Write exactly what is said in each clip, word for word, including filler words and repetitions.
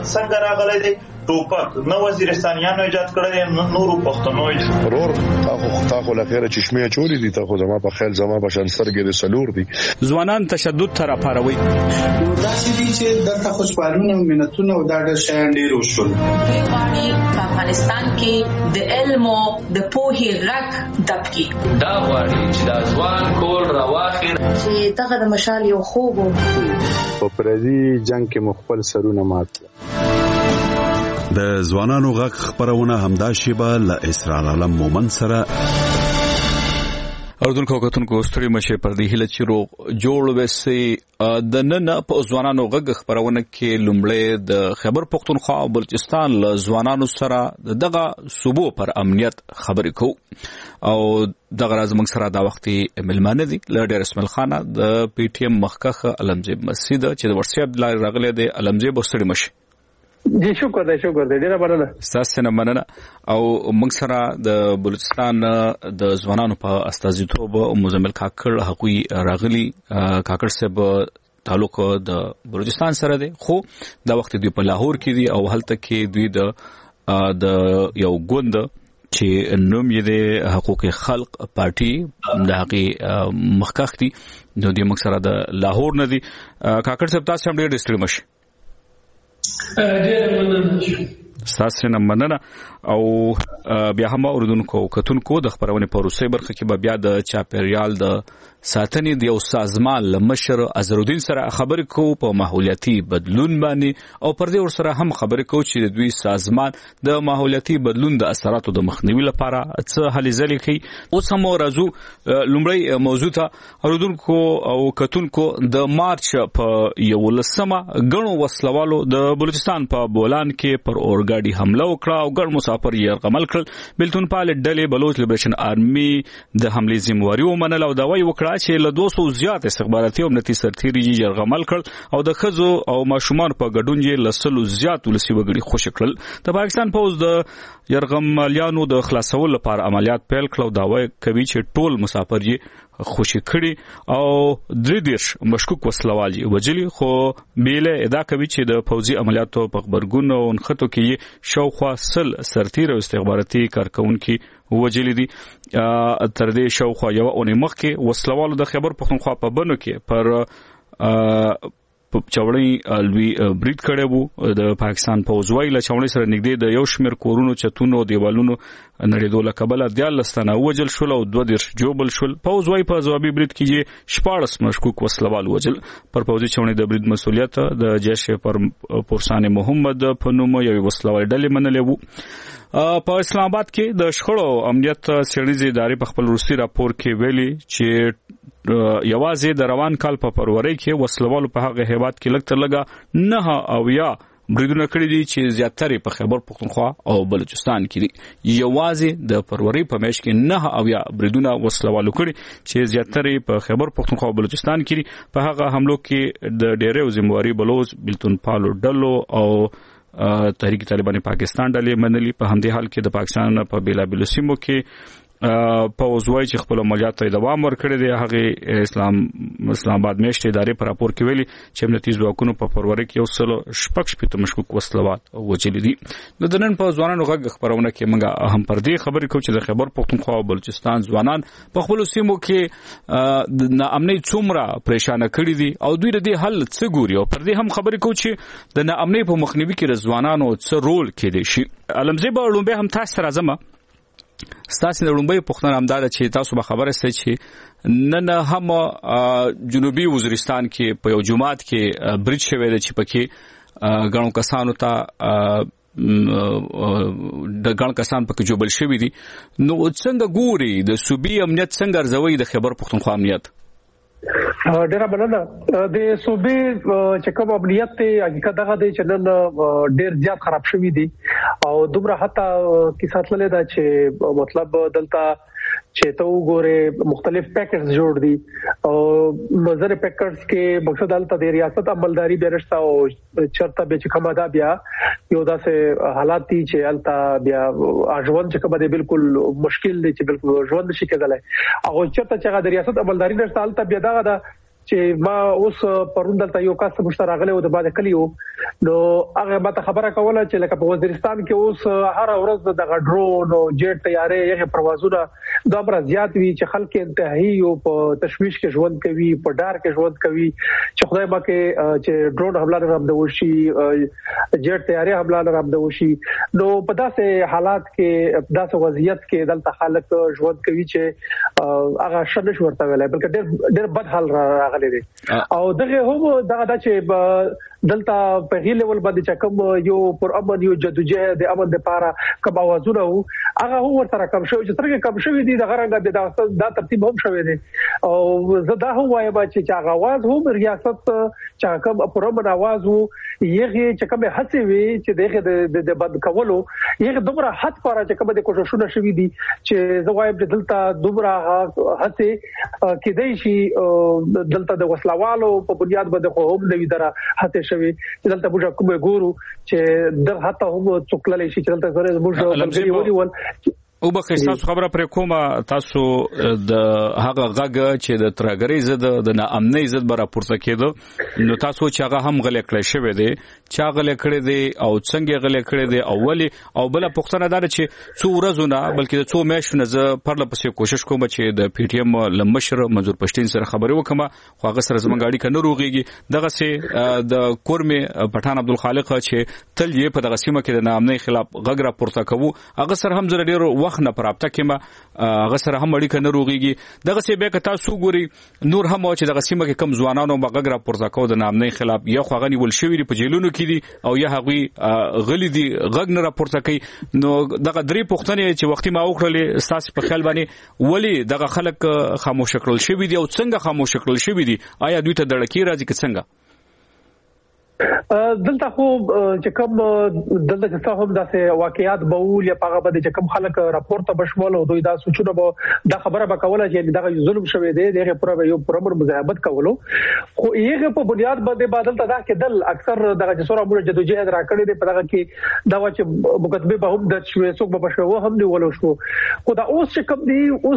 څنګه راغلی دی ټوپک نه وزیرستانیانو ایجاد کړی دی نه نورو پښتنو. ورور تاسو تاسو لخيره چشمه چولی دي تاسو زما په خیال زما په شان سترګې د سلور دي. ځوانان تشدد تر پاروي دا چې دي چې د تاسو پالونه مينتونه او دا د شیان ډیر وشول. په افغانستان کې د علم او د پوهې غږ دبکي دا غواړي چې د ځوان کول راواخیر چې دغه د مشال یو خوب په پردي جنگ کې مخفل سرونه مات. د ځوانانو غږ خبرونه همدا شیبه له اسرار عالم مومن سره اردوونکو کتونکو ستړي مشه پر دې هله چې روغ جوړ وسي د نن په ځوانانو غږ خبرونه کې لومړی د خیبر پختونخوا او بلوچستان له ځوانانو سره دغه صوبو پر امنیت خبرې کوو او دغه راز موږ سره دا وخت ملمانه دي لډر اسماعیل خان د پی ټی ایم مخکخ علمزیب مسجد چې د واتس اپ لار راغله د علمزیب ستړي مشه. جی شکر دی شکر دی ډیره مننه تاسو نه مننه او موږ سره د بلوچستان د ځوانانو په استازیتوب مزمل کاکړ حقوقي راغلي کاکړ صاحب تعلق د بلوچستان سره دی خو دا وخت دوی په لاهور کې دي او هلته کې دوی د د یو ګوند چې نوم یې د حقوق خلق پارټي د حقي مخکخ دي نو د موږ سره د لاهور نه دي کاکړ صاحب تاسو هم ډیر ډیسټری مش ډیر مننه تاسو نه مننه او بیا هم اوردونکو کتونکو د خبرونه په روسي برخه کې بیا د چاپریال د ساتنې د یو سازمان لمشر ازرالدین سره خبرې کو په ماحولیاتي بدلون باندې او پر دې ور سره هم خبرې کو چې د دوی سازمان د ماحولیاتي بدلون د اثراتو د مخنیوي لپاره څه هلې ځلې کوي. اوس هم راځو لومړی موضوع ته اوردونکو او کتونکو د مارچ په یولسمه غنو وسلوالو د بلوچستان په بولان کې پر اورګاډي حمله وکړه او ګڼ مسافر یې یرغمل کړل. بلتون پال ډلې بلوچ لیبریشن آرمي د حملې ذمہواری ومنله او دا وایي وکړه چې له دوه سوه زیات استخباراتي امنیتي سرتیري یرغمل کړل او د خزو او ماشومان په ګډون یې لسلو زیات ولسی وګړي خوشی کړل. د پاکستان پوز د یرغمالیانو د خلاصول لپاره عملیات پیل کړل دا وایي کوي چې ټول مسافر یې خوشی کړي او درې دیش مشکوک وسلوال یې وجلی خو بیله ادا کوي چې د فوزي عملیاتو په خبرګون او نخټو کې شاوخوا سل سرتیر او استخباراتي کارکونکو وجلی دي. تر دې شاوخوا یو اونۍ مخکې وسلوالو د خیبر پختونخوا په بنو کې پر په چوړی الوی بریډ کړي وو د پاکستان فوجوي له چوړی سره نږدې د یو شمیر کورونو چتونو دیوالونو نړیدول کبل د لستانه وجل شول او دوه دیش جوبل شول. فوجوي په ځوابي بریډ کې شپاړس مشکوک وسلوال وجل پر فوجي چوړی د بریډ مسولیت د جیش پر پورسان محمد په نوم یو وسلوال ډلې منلې وو. په اسلام آباد کې د شخړو امنیت څېړنیزې ادارې په خپل روسي راپور کې ویلي چې یوازې د روان کال په فروری کې وسلوالو په هغه هیواد کې لږ تر لږه نه او یا بریدونه کړی دي چې زیاتره په خیبر پختونخوا او بلوچستان کې دي. یوازې د فروری په میاشت کې نه او یا بریدونه وسلوالو کړی چې زیاتره په خیبر پختونخوا او بلوچستان کې دي. په هغه حملو کې د ډېرو ذمہواری بلوچ بلتون پالو ډلو او تحریک طالبان پاکستان ډلې منلي. په همدې حال کې د پاکستان په بیلابیلو سیمو کې په وزوي چې خپل عملیات ته دوام ورکړي دي. هغه اسلام اسلام آباد میشته ادارې پر راپور کې ویلي چې امنیتي ځواکونو په فروری کې یو سل شپږ شپږ مشکوک وسلوال وجلي دي. د نن په ځوانانو غږ خبرونه کې موږ هم پر دې خبرې کوو چې د خیبر پختونخوا او بلوچستان ځوانان په خپل سیمو کې د ناامنۍ څومره پریشان کړي دي او دوی د دې حل څه ګوري او پر دې هم خبرې کوو چې د ناامنۍ په مخنیوي کې ځوانانو څه رول کېدی شي. علمزی به لومبه هم تاسو راځم ستاسو د لومبه پښتنه همدار چې تاسو به خبره ستئ چې نن هم جنوبي وزیرستان کې په یو جماعت کې بریډ شوی دی چې پکې غنو کسانو ته د غن کسان پکې جوړل شوی دي. نو څنګه ګوري د صوبي امنیت څنګه ارزوي د خیبر پختونخوا امنیت؟ ډیره مننه. د صوبې چې کوم امنیت ته حقیقت دغه دی چې نن ډیر زیات خراب شوی دی او دومره حتی کیسه تللې ده چې مطلب دلته چې ته وګوره مختلف پیکټس جوړ دي او نظر پیکټس کې مقصد دلته د ریاست عملداري بیرشته او چرته به چې کومه دا بیا یو داسې حالات دي چې الته بیا اژوند چې کومه دی بالکل مشکل دي چې بالکل ژوند شي کېدلای او چرته چې د ریاست عملداري نشته الته بیا دا چې ما اوس پرون دلته یو کس مشترک راغلی و د باندې کلیو نو هغه ماته خبره کوله چې لکه په وزیرستان کې اوس هر ورځ د ډرون او جیټ طیارې یغه پروازونه دومره زیات وي چې خلک انتهایی او په تشویش کې ژوند کوي په ډار کې ژوند کوي چې خدای ما کې چې ډرون حمله نه رامد وشي جیټ طیارې حمله نه رامد وشي نو په داسې حالات کې داسې وضعیت کې دلته خلک ژوند کوي چې هغه شنه ورته ویلای بلکې ډېر ډېر بد حال راغلی دی او دغه هم دغه چې دلته په هی لیول باندې چې کوم یو پر امن یو جدوجہد د امن لپاره کوم اوازونه وو هغه هو ورته کم شوی چې ترګه کم شوی دي د غرنګ د دا ترتیب هم شوی دی او زدا هو وایم چې هغه आवाज هم ریاست چې کوم پر امن आवाज وو یغه چې کوم هڅه وی چې دغه د بند کولو یغه دومره حد پاره چې کوم د کوششونه شوی دي چې زوایم چې دلته دومره هڅه کېدای شي دلته د وسلوالو په بنیاد باندې خو هم نوی دره هڅه چې دلته موږ کوم ګورو چې د حتی هم څوکللی شي چې دلته زره موږ بلګری ونی ول او بخیر تاسو خبره پر کومه تاسو د هغه غږ چې د ترګری زده د ناامنۍ زده بر راپورته کېدو نو تاسو چې هغه هم غلې کړی شوی دی چې هغه غلې کړی دی او څنګه غلې کړی دی اولی او بل پښتنه دار چې څو ورځونه بلکې څو میاشتونه زه پرله پسې کوشش کوم چې د پی ټی ایم لمشر منظور پښتين سره خبرې وکم خو هغه سره زمونږ اړیکه نه روغيږي دغه سي د کورمه پټان عبدالخالق چې تل یې په دغه سیمه کې د ناامنۍ خلاف غږ راپورته کوو هغه سره هم زره ډیر نه پرابطه کما هغه سره هم اړیکه نه روغيږي دغه څه به که تاسو ګوري نور هم چې دغه سیمه کې کم ځوانانو بغږ را پورته کو د نامنۍ خلاف یا خو غني ول شوی په جیلونو کې دي او یا هغه غلي دي غږ نه را پورته کوي نو دغه درې پښتنې چې وختي ما وکړلې ساس په خیال باندې ولی دغه خلک خاموش کړل شوی دي او څنګه خاموش کړل شوی دي آیا دوی ته دړکی راځي که څنګه دلته خو چې کوم دلته چې هم داسې واقعیات بول یا هغه باندې چې کوم خلک راپورته بشمول او دوی دا سوچونه به دا خبره به کوله چې دغه ظلم شوی دی دغه پر یو پرمر مزاحمت کولو خو یغه په بنیاد باندې بدل ته دا کېدل اکثر دغه چې سره موږ جدوجہد راکړي دي په دغه کې دا چې مقدمه به هم د شوي څوک به شوی هم دی ولو شو خو دا اوس چې کوم دی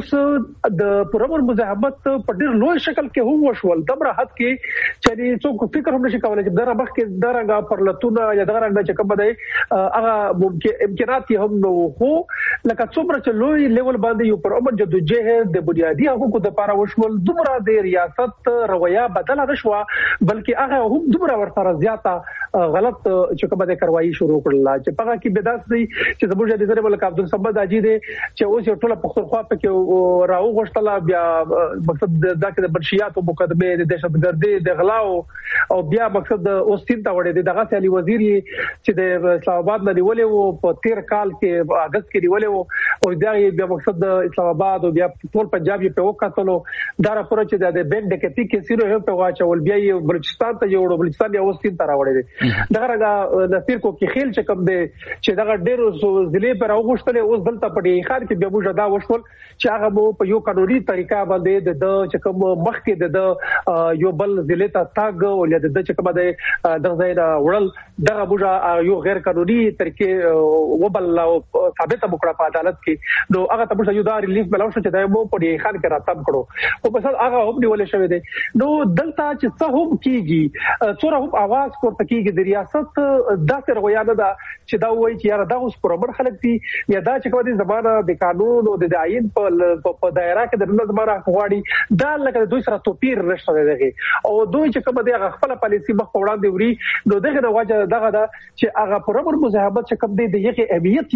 اوس د پرمر مزاحمت په ډیر لوی شکل کې هم وشول دمره حد کې چې څوک فکر هم نشي کولای چې دغه کې درنګ پرلتونه یا درنګ چې کوم دی هغه ممکن امکانات هم نو خو لکه څومره چې لوی لیول باندې یو پر امن جدوجہد د بنیادی حقوقو د لپاره وشول دومره د ریاست رویه بدله نشو بلکې هغه هم دومره ورسره زیاته غلط چې کوم د کاروایی شروع کړل چې هغه کې بداس دی چې زموږ د ځره ملک عبدالصمد اجي دی چې اوس یو ټوله پښتونخوا په کې راو غشتله بیا مقصد دا کې د بنشيات او مقدمه د دهشتګردي د غلاو او بیا مقصد اوس تین تا وړي دغه علي وزیر چې د اسلام آباد نه نیولې وو په تیر کال کې په اگست کې نیولې وو او دا یې مقصد د اسلام آباد او بیا ټول پنجاب یې په وکړلو دا راپور چې د بینک ډکټي کې سیرو هم په واچول بیا یې بلوچستان ته یو بلوچستان یې اوسین تر راوړې دغه راغه نصیر کو کې خیل چې کوم دی چې دغه ډېر ضلع پر اوغشتلې اوس دلته پټي خار کې بیا موږ دا وشول چې هغه مو په یو قانوني طریقه باندې د چې کوم مخ کې د یو بل ضلع ته تاګ او د چې کوم دی دغه وړل دغه بوجا یو غیر قانوني طریقې وبل ثابت مکړه په عدالت کې نو هغه ته یو دا ریلیف ملو شو چې دا مو په دې خان کې راتب کړو او په سر هغه هم نیولې شوی دی نو دلته چې څه هم کیږي څوره هم आवाज کوته کیږي د ریاست داسې رویانه ده چې دا وایي چې یاره دا اوس پرمر خلک دي یا دا چې کومه زمانہ د قانون او د عین په په دایره کې د زمانہ غواړي دا لکه دوی سره توپیر نشته دی او دوی چې کومه د خپل پالیسی مخ وړاندې وری نو دغه د واجه دغه دا چې هغه پرمر مزاحمت چې کوم دی د یغه اهمیت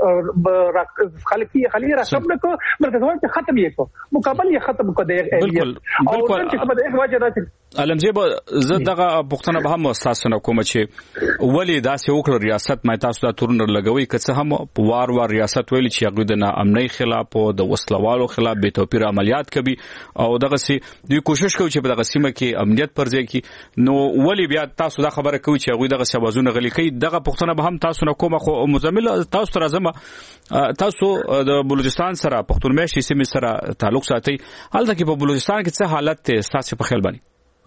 یې خلقي خلی را کوم نه کو بلکې دوی ته ختم یې کو مقابل یې ختم کو د اهمیت او چې کومه د واجه دا علمزیب زه دغه پښتنه به هم استادونه کوم چې ولی داسې وکړ ریاست مې تاسو دا تورن لګوي که څه هم وار وار ریاست ویلي چې هغه د ناامنۍ خلاف او د وسلوالو خلاف به توپیر عملیات کوي او دغه سي دوی کوشش کوي چې په دغه سیمه کې امنیت پر ځای کې نو ولی بیا تاسو دا خبره کوي چې هغه دغه سبازونه غلي کوي دغه پښتنه به هم تاسو نه کومه خو مزمل تاسو تر ازمه تاسو د بلوچستان سره پښتون مېشتي سیمه سره تعلق ساتي حالته کې په بلوچستان کې څه حالت ته تاسو په خیال باندې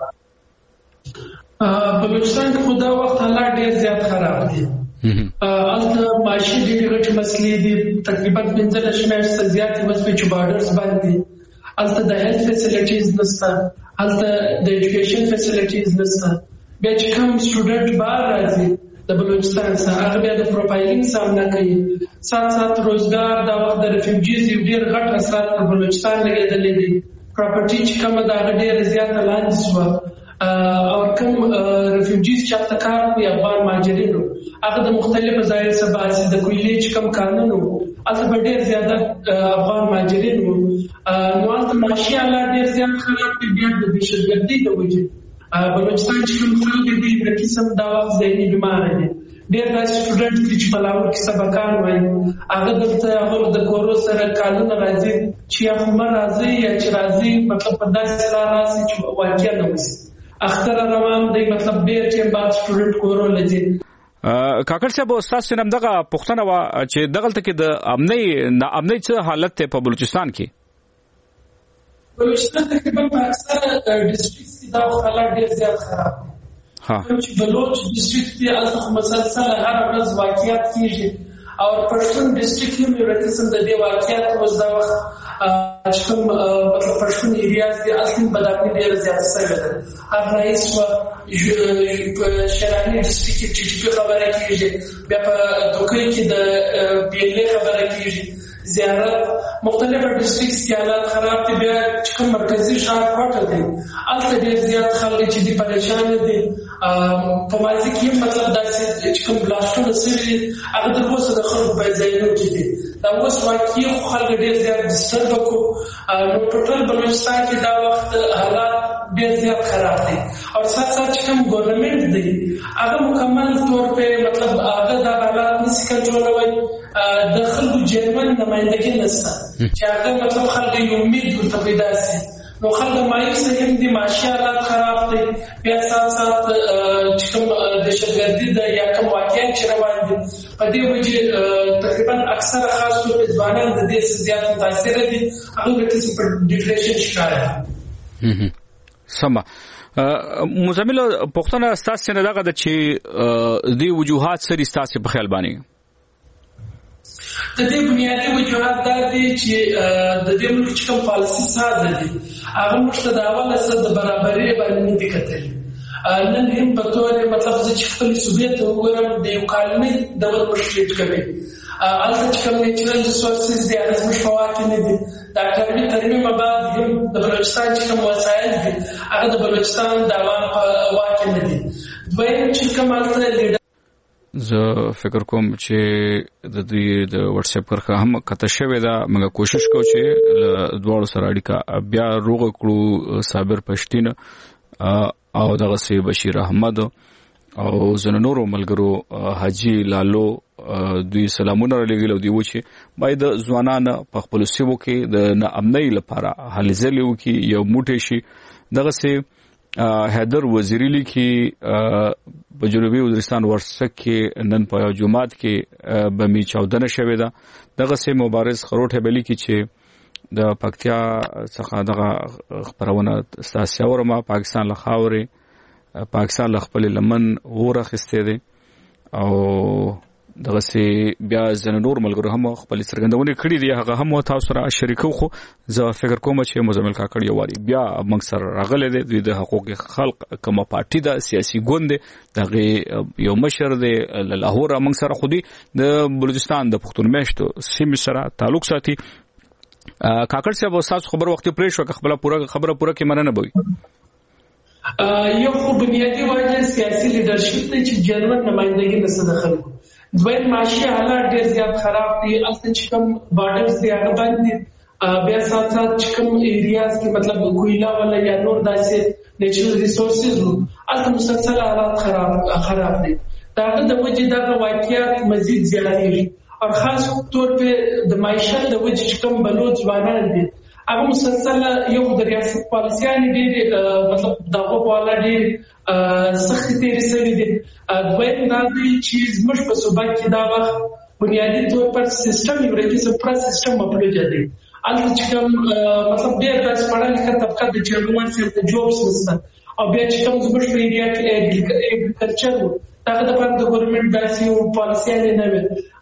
بلوچستان کې خدا وخت حالات ډېر زیات خراب دي البته معاشي ډېرې غټې مسلې دي تقریبا پنځه لسمه زیاتې مسلې چې بارډرز باندې البته د هیلث فیسیلیټیز نشته هلته د ایجوکیشن فیسیلیټیز نشته. بیا چې کوم سټوډنټ بار راځي د بلوچستان څخه هغه بیا د پروفایلینګ سامنا کوي. سات سات روزګار دا وخت د ریفیوجیز یو ډیر غټ اثر په بلوچستان لګیدلې دي. پراپرټي چې کومه دا ډیره زیاته لاندې شوه او کوم ریفیوجیز چې هلته کار کوي افغان مهاجرینو هغه د مختلفو ځایونو څخه باسي. د کویلې چې کوم کانونو هلته به ډېر زیاده افغان مهاجرین وو نو هلته معاشي حالات ډېر زیات خراب دي. بیا د دهشتګردۍ د وجې بلوچستان چې کوم خلک دي د قسم دا وخت ذهني بیماره دي. ډېر داسې سټوډنټ دي چې په لاهور کې سبقان وایي هغه دلته هغه د کورو سره کالونه راځي چې یا خو مه راځي یا چې راځي مطلب په داسې لار راسي چې واقع نه وسي اختر روان دی مطلب ډېر ټیم بعد سټوډنټ کورو لځي. کاکړ صاحب استاد سینم دغه پښتنه وا چې دغلت کې د امنۍ نا امنۍ څه حالت ته په بلوچستان کې بلوچستان تقریبا په اکثره ډیسټریکټس کې دا حالات ډېر زیات خراب دي. ها چې بلوچ ډیسټریکټ دی هلته مسلسل هر ورځ واقعیت کیږي او پښتون ډیسټریکټ هم یو قسم د دې واقعیت اوس دا وخت چې کوم مطلب پښتون ایریاز دي اصلي بدامني ډېره زیاته شوې ده. هر رئیس و شرانی ډیسټریکټ چې په خبره کېږي بیا په دوکۍ کې د بیلې خبره کېږي زیارت مختلفه ډیسټریکټس کې حالات خراب دي. بیا چې کوم مرکزي ښار کوټه دی هلته ډېر زیات خلک چې دي پریشان دي. په ماضي کې مطلب داسې چې کوم بلاستونه سوي هغه د اوسه د خلکو په ځایونو کې دي. دا اوس واقعي خلک ډېر زیات ډسټرب کړو نو ټوټل بلوچستان کې دا وخت حالات ډېر زیات خراب دي او سات سات چې کوم ګورنمنت دی هغه مکمل طور په مطلب هغه د حالات نشي کنټرولوي. د خلکو جرمن نمائندګي نشته چې هغه مطلب خلک یو امید ورته پیدا شي نو خلک مایوس هم دي. معاشي حالات خراب دي. بیا سات سات چې کوم دهشتګردي د یا کوم واقعیت چې روان دي په دې وجه تقریبا اکثره خاص طور په ځوانان د دې زیات متاثر دي. هغه د قسم په ډیپریشن شکار دي. سمه مزمل پښتنه استاد څنګه دغه د چې د وجوهات سری استاد په خیال باندې د دې بنیادی وجوهات دا دي چې د دې ملک چې کوم پالیسي ساز دي هغه موږ ته د اوله سره د برابرۍ باندې نه دي کتلي. نن هم په تور مطلب چې خپل صوبې ته وګورم د یو کالمي ډول مشکل کوي هلته چې کوم نیچرل ریسورسز دي هغه زموږ په واک کې نه دي. د اکاډمي ترمیم بعد هم د بلوچستان چې کوم وسایل دي هغه د بلوچستان د عوام په واک کې نه دي. دویم چې کوم هلته لیډر زه فکر کوم چې د دې د واتس اپ کرخه هم کته شوې ده. موږ کوشش کوو چې دواړو سره اړیکه بیا روغ کړو. صابر پښتين او دغه سی بشیر احمد او زنه نورو ملګرو حاجی لالو دوی سلامونه لګیلو دی و چې باید ځوانان په خپل سیمو کې د امنۍ لپاره هلې ځلې وکړي یو موټی شي. دغه سی حیدر وزیری لیکي په جنوبي وزیرستان ورسک کې نن په یو جمعات کې بمی چودنه شوې ده. دغه سه مبارز خروټه بلی کې چې د پکتیا څخه دغه خبرونه سیاسي ورما پاکستان له خاورې پاکستان له خپل لمن غوړه خسته دي او دغه سه بیا زنه نور ملګرو هم خپل څرګندونه کړې دي هغه هم تاسو سره شریکو. خو زه فکر کوم چې مزمل کاکړ یو واری بیا موږ سره راغله دي د حقوق خلق کومه پارټي د سیاسي ګوند دغه یو مشر دی لاهور موږ سره خودي د بلوچستان د پښتون میشتو سیمه سره تعلق ساتي. کاکړ صاحب تاسو خبر وخت پرې شو خبره پوره خبره پوره کې مننه بوي. یو خو بنیادی وجه سیاسي لیدرشپ ته چې جرمن نمائندګي نشته د خلکو. دویم معاشي حالات ډېر زیات خراب دي. اصل چې کوم بارډرز دی هغه باندې بیا سات سات چې کوم ایریاز کې مطلب کویلا ولا یا نور داسې نیچرل ریسورسز وو اصل مسلسل حالات خراب خراب دي. داغه د وجې دغه واقعیت مزید زیاتېږي او خاص طور په د معیشت د وجې چې کوم بلوچ ځوانان دي هغه مسلسل یو د ریاست پالیسیانې ډېرې مطلب دغه په اړه ډېرې سختې تېرې شوې دي. دویم دا دی چې زموږ په صوبه کې دا وخت بنیادي طور پر سیستم یو رقیص پر سیستم مپلوجه دی. هلته چې کوم مطلب ډېر داسې پړه لیکه طبقه د چیرمن صاحب د جوبس نشته او بیا چې کوم زموږ په ایریا کې اګریکلچر و دغه د پاره د ګورنمنت داسې یو پالیسیانې نه وي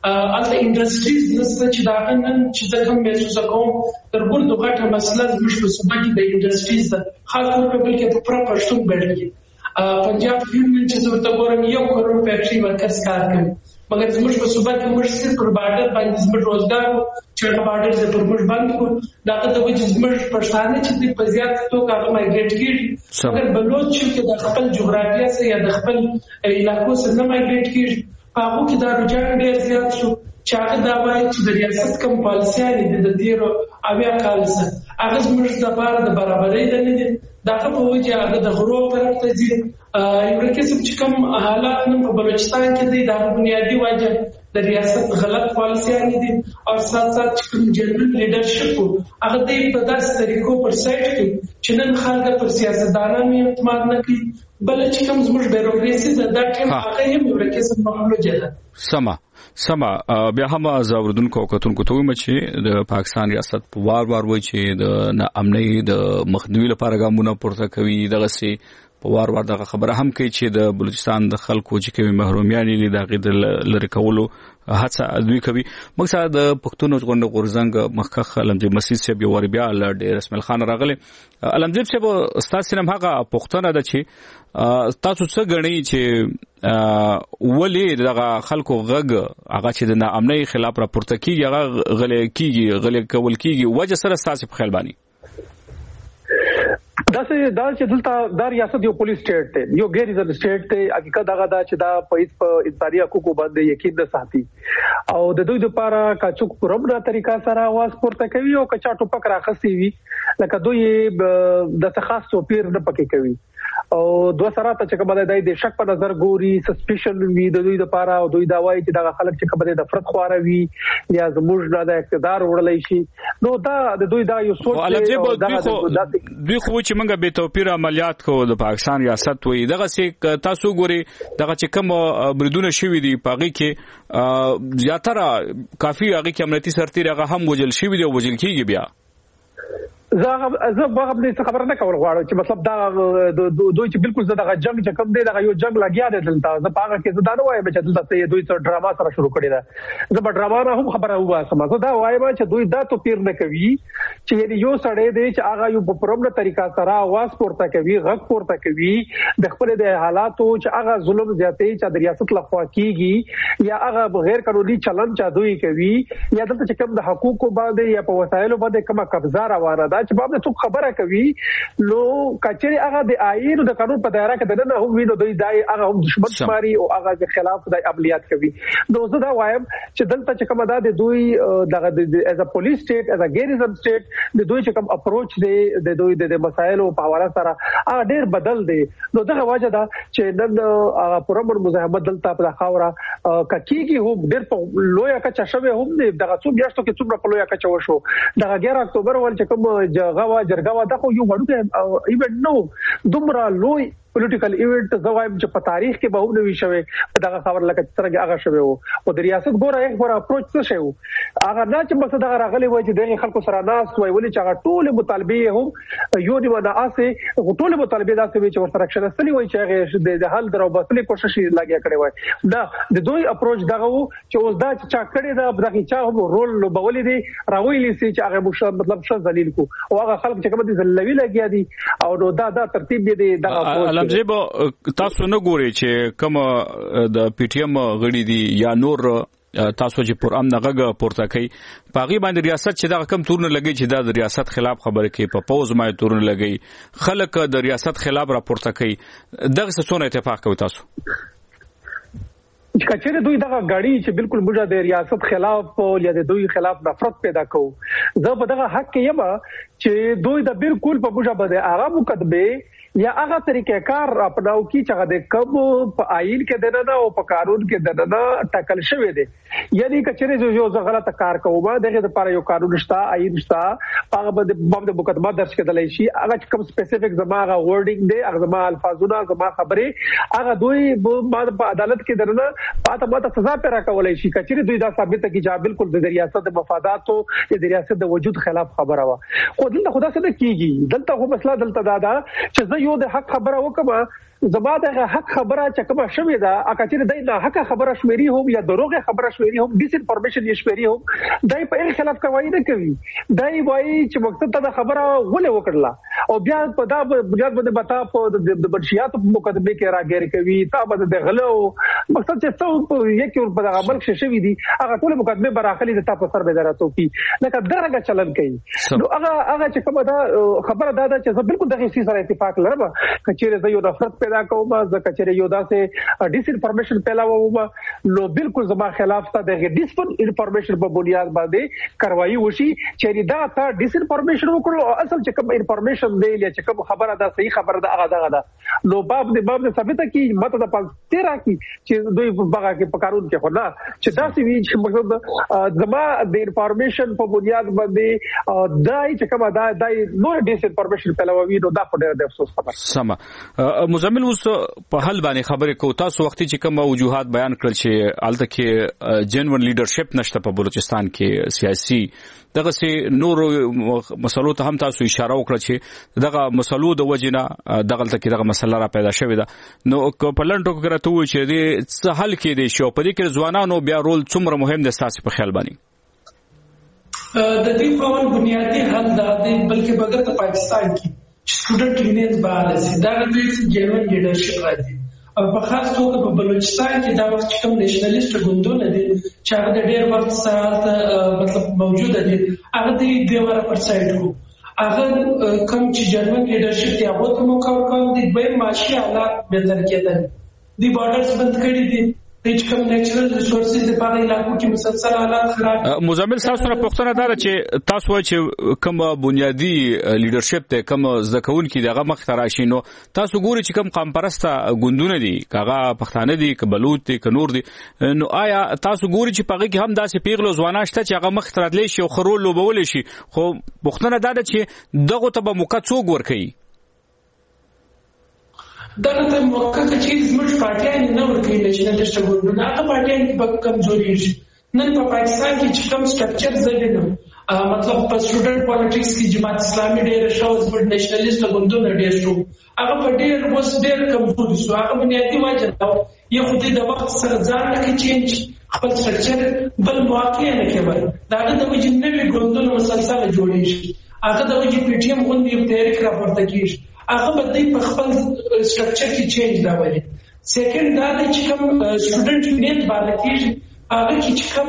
الته انډستریز نشته چې دا نن چې دا کوم محسوس کوم تر ګور دغه مسله زموږ په صوبه کې د انډستریز د خاص په بلکې په پرا پښتون بلکې پنجاب یونین چې ورته ګورم یو کروڑ فیکټري ورکرز کار کوي مګر زموږ په صوبه کې موږ صرف پر بارډر باندې زموږ روزګار چې بارډر زه پر موږ باندې کو دا د وجه زموږ پښتانه چې په زیات توګه هغه مایګریټ کیږي مګر بلوچ چې د خپل جغرافیه سره یا د خپل علاقو سره نه مایګریټ کیږي هغه کې دا رجحان ډیر زیات شو چې هغه دا وایي چې د ریاست کوم پالیسیانې د تیرو اویا کال سره هغه زموږ لپاره د برابرۍ نه دي دا په وجه هغه د غرو پر ځي یو رکیسب چې کوم حالات نن په بلوچستان کې دي دا بنیادی وجه د ریاست غلط پالیسیانې دي او سات سات چې کوم جنرال لیډرشپ هغه د په داسې طریقو پر سایت کې چې نن خلک پر سیاستدانانو اعتماد نه کوي بل چې کوم زموږ بیروکراسي د دا ټیم هغه یې یو رکیسب مخلوجه ده سما سما بیا هم زاوردونکو کتونکو ته وایم چې د پاکستان ریاست په وار وار وایي چې د ناامنۍ د مخنیوي لپاره ګامونه پورته کوي دغه سي په وار وار دغه خبره هم کوي چې د بلوچستان د خلکو چې کوي محرومیان دي دغه د لری کولو هڅه دوی کوي مقصد د پښتون غونډه غورزنګ مخکخ علمجیب مسیح صاحب یو ور بیا ل ډیر اسماعیل خان راغله علمجیب صاحب استاد سینم هغه پښتون ده چې تاسو څه غنئ چې ولې دغه خلکو غږ هغه چې د ناامنۍ خلاف راپورته کیږي هغه غلې کیږي غلې کول کیږي وجه سره تاسو په خیال باندې دا چې دا چې دلته د ریاست یو پولیس سټیټ ته یو غیر ریزن سټیټ ته حقیقت هغه دا چې دا په انساني حقوقو باندې یقین نه ساتي او د دوی لپاره کاچوک پرمنه طریقه سره आवाज پورته کوي او کچا ټوپک راخسي وي لکه دوی د خاص توپیر نه پکې کوي او دوه سره ته چې کومه د شک په نظر ګوري سسپیشن وي د دوی لپاره او دوی دا وایي چې دا خلک چې کومه د نفرت خواره وي یا زموږ نه د اقتدار وړلای شي نو دا د دوی دا یو سوچ دی دوی خو چې موږ به توپیر عملیات کو د پاکستان ریاست وي دغه سي تاسو ګوري دغه چې کوم بریدونه شوي دي پاغي کې زیاتره کافي هغه کې امنیتي سرتیر هغه هم وجل شوي دي او وجل کیږي بیا زه زه هغه دې خبره نه کول غواړم چې مطلب دا دوی چې بالکل زه دغه جنگ چې کوم دی دغه یو جنگ لګیا دی دلته زه پاګه کې زه دا نه وایم چې دلته دوی څه ډراما سره شروع کړی دا زه په ډراما نه هم خبره واسم زه دا وایم چې دوی دا تو پیر نه کوي چې یو سړی دی چې هغه یو په پرمنه طریقه سره आवाज پورته کوي غږ پورته کوي د خپل د حالاتو چې هغه ظلم زیاتې چې د ریاست لخوا کیږي یا هغه غیر قانوني چلن چا دوی کوي یا دلته چې کوم د حقوقو باندې یا په وسایلو باندې کومه قبضه روانه ده چې باب څه خبره کوي نو کچري هغه د آئین او د قانون په دایره کې دنه هم وینو دوی دای هغه هم دشمن شماري او هغه د خلاف د عملیات کوي نو زه دا وایم چې دلته چې کومه د دوی دغه از ا پولیس سټیټ از ا ګیریزن سټیټ د دوی چې کوم اپروچ دی د دوی د مسایلو په حواله سره هغه ډیر بدل دی نو دغه واجه دا چې نن پرمن مزاحمت دلته په خاوره ککیږي هم ډیر په لویا کچا شوه هم دغه څو میاشتو کې څومره په لویا کچا وشو دغه ګیر اکتوبر ول چې کوم غوا جرګوا دا خو یو وړو ایونت نو دومره لوی پولیټیکل ایونت زوایم چې په تاریخ کې به نوې شوه دغه خبر لکه څنګه هغه شوه او د ریاست ګوره یک ګوره اپروچ څه شوه هغه نه چې مقصد هغه راغلی وای چې دغه خلکو سره ناس وای ولې چې هغه ټول مطالبه هم یو دی ودا اسه ټول مطالبه دا څه چې ورته رکشن استلی وای چې هغه د حل درو بسلې کوشش لګیا کړی وای دا د دوی اپروچ دغه چې اوس دا چې چا کړی دا دغه چا هم رول لوبولې دي راویلې سي چې هغه مطلب څه ذلیل کو او هغه خلک چې کوم دي ذلوي لګیا دي او نو دا دا ترتیب دی دغه علمجیب تاسو نه ګوري چې کوم د پی ټی ایم غړي دي یا نور تاسو چې پر امن غږ پورته کوي پاغي باندې ریاست چې دا کم تورن لګي چې دا د ریاست خلاف خبره کوي په پوز ما تورن لګي خلک د ریاست خلاف راپورته کوي دغه څه اتفاق کوي تاسو کچېره دوی دغه غاړي چې بالکل موږ د ریاست خلاف یا د دوی خلاف نفرت پیدا کوو زه په دغه حق کې یم چې دوی د بالکل په موږ باندې هغه مقدمه یا هغه طریقې کار اپناو کی چې د کم په آئین کې دنه او په قانون کې دنه ټاکل شوی دی یعنی کچېره یو غلطه کار کوو دغه لپاره یو قانون شته آئین شته هغه باندې مقدمه درج کېدلای شي هغه کوم سپیسیفیک زماغه ورډینګ دی هغه زما الفاظونه زما خبره هغه دوی په عدالت کې دنه پاته ماته سزا پیرا کولای شي کچېره دوی دا ثابت کړي چې بالکل د ریاست د مفاداتو د ریاست د وجود خلاف خبره وا خو دلته خدا څه نه کیږي دلته خو مسله دلته دا ده چې یو د حق خبره وکم زما د حق خبره چې کومه شوې ده اګه چې دای نه حق خبره شمیري هم یا دروغه خبره شمیري هم ډیس انفارمیشن یې شمیري هم دای په اړه خلاف کوي نه کوي دای وایي چې مقصد ته خبره ولې وکړه او بیا په دا بنیاد باندې بتا په د منشيات مقدمه کې راګر کوي تا باندې د غلو مقصد چې څو یک ور په عمل شوي دي هغه ټول مقدمه براخلي د تا په سر به دراتو کی لکه درګه چلن کوي نو هغه هغه چې کومه دا خبره ده چې زه بالکل دغه شي سره اتفاق لرم کچېره زه یو نفرت پیدا کوم زه کچېره یو داسې ډیس انفارمیشن پیلاوم نو بالکل زما خلاف ته دغه ډیس انفارمیشن په بنیاد باندې کاروایی وشي چې دا تا ډیس انفارمیشن وکړو او اصل چې کوم انفارمیشن دی یا چې کوم خبره ده صحیح خبره ده هغه دغه ده نو باب دې باب دې ثابت کی ماته د پاتې راکی چې دوی بغا کې په قانون کې خو نه چې داسې وی چې مطلب زما د انفارمیشن په بنیاد باندې دای چې کومه دا دای نو ډیس انفارمیشن پیلاوي نو دا په ډېر د افسوس خبره سم مزمل اوس په حل باندې خبرې کو تاسو وختي چې کوم وجوهات بیان کړل چې الته کې جنون لیډرشپ نشته په بلوچستان کې سیاسي دغه سي نور مسلو ته هم تاسو اشاره وکړه چې دغه مسلو د وجنه دغه تل دغه مسله را پیدا شوې ده نو په لنډو کې راته وایي چې د څه حل کې دي شو په دې کې ځوانانو بیا رول څومره مهم دي تاسو په خیال باندې د دې په اول بنیادی حل دا دی بلکې بغیر د پاکستان کې سټوډنټ یونینز باندې سي دا د جنون لیډرشپ راځي او په خاص توګه په بلوچستان کې دا وخت کوم نېشنلیست ګوندونه دي چې هغه د ډېر وخت سره مطلب موجود دي هغه د دیواره پر سایډ کو هغه کوم چې جنون لیډرشپ دی هغه ته مو کار کوم دي به معاشي حالات بهتر کېدل دي بارډرز بند کړي دي چې کوم نیچرل ریسورسز په هغه علاقو کې مسلسل حالات خراب مزمل تاسو نه پوښتنه دار چې تاسو وایي چې کوم بنیادی لیډرشپ ته کوم ځکون کې دغه مخ تراشي نو تاسو ګوري چې کوم قام پرسته ګوندونه دي کاغه پښتانه دي کبلوت دي کنور دي نو آیا تاسو ګوري چې پغه کې هم داسې پیغلو ځوانان شته چې هغه مخ ترادلې شي او خرول لوبول شي خو پوښتنه دار چې دغه ته به موقع څوک ورکړي دغه ته موقع چې زموږ پارټیان نه ورکوي نېشنلیست ګوندونه هغه پارټیان په کمزوري شي نن په پاکستان کې چې کوم سټرکچر زګنو مطلب په سټوډنټ پالیټکس کې جماعت اسلامي ډېر شو زموږ نېشنلیست ګوندونه ډېر شو هغه په ډېر وس ډېر کمزوري شو هغه بنیادی وجه دا یو خدای د وخت سره ځان نه چینج خپل سټرکچر بل واقع نه کوي دا د وجه نوې ګوندونه مسلسل جوړې شي هغه د وجه پی ټی ایم غونډې په تحریک راپورته کیږي هغه بدای په خپل سټرکچر کې چینج راوړي سیکنډ دا چې کوم سټوډنټ یونین باندې کېږي هغه چې کوم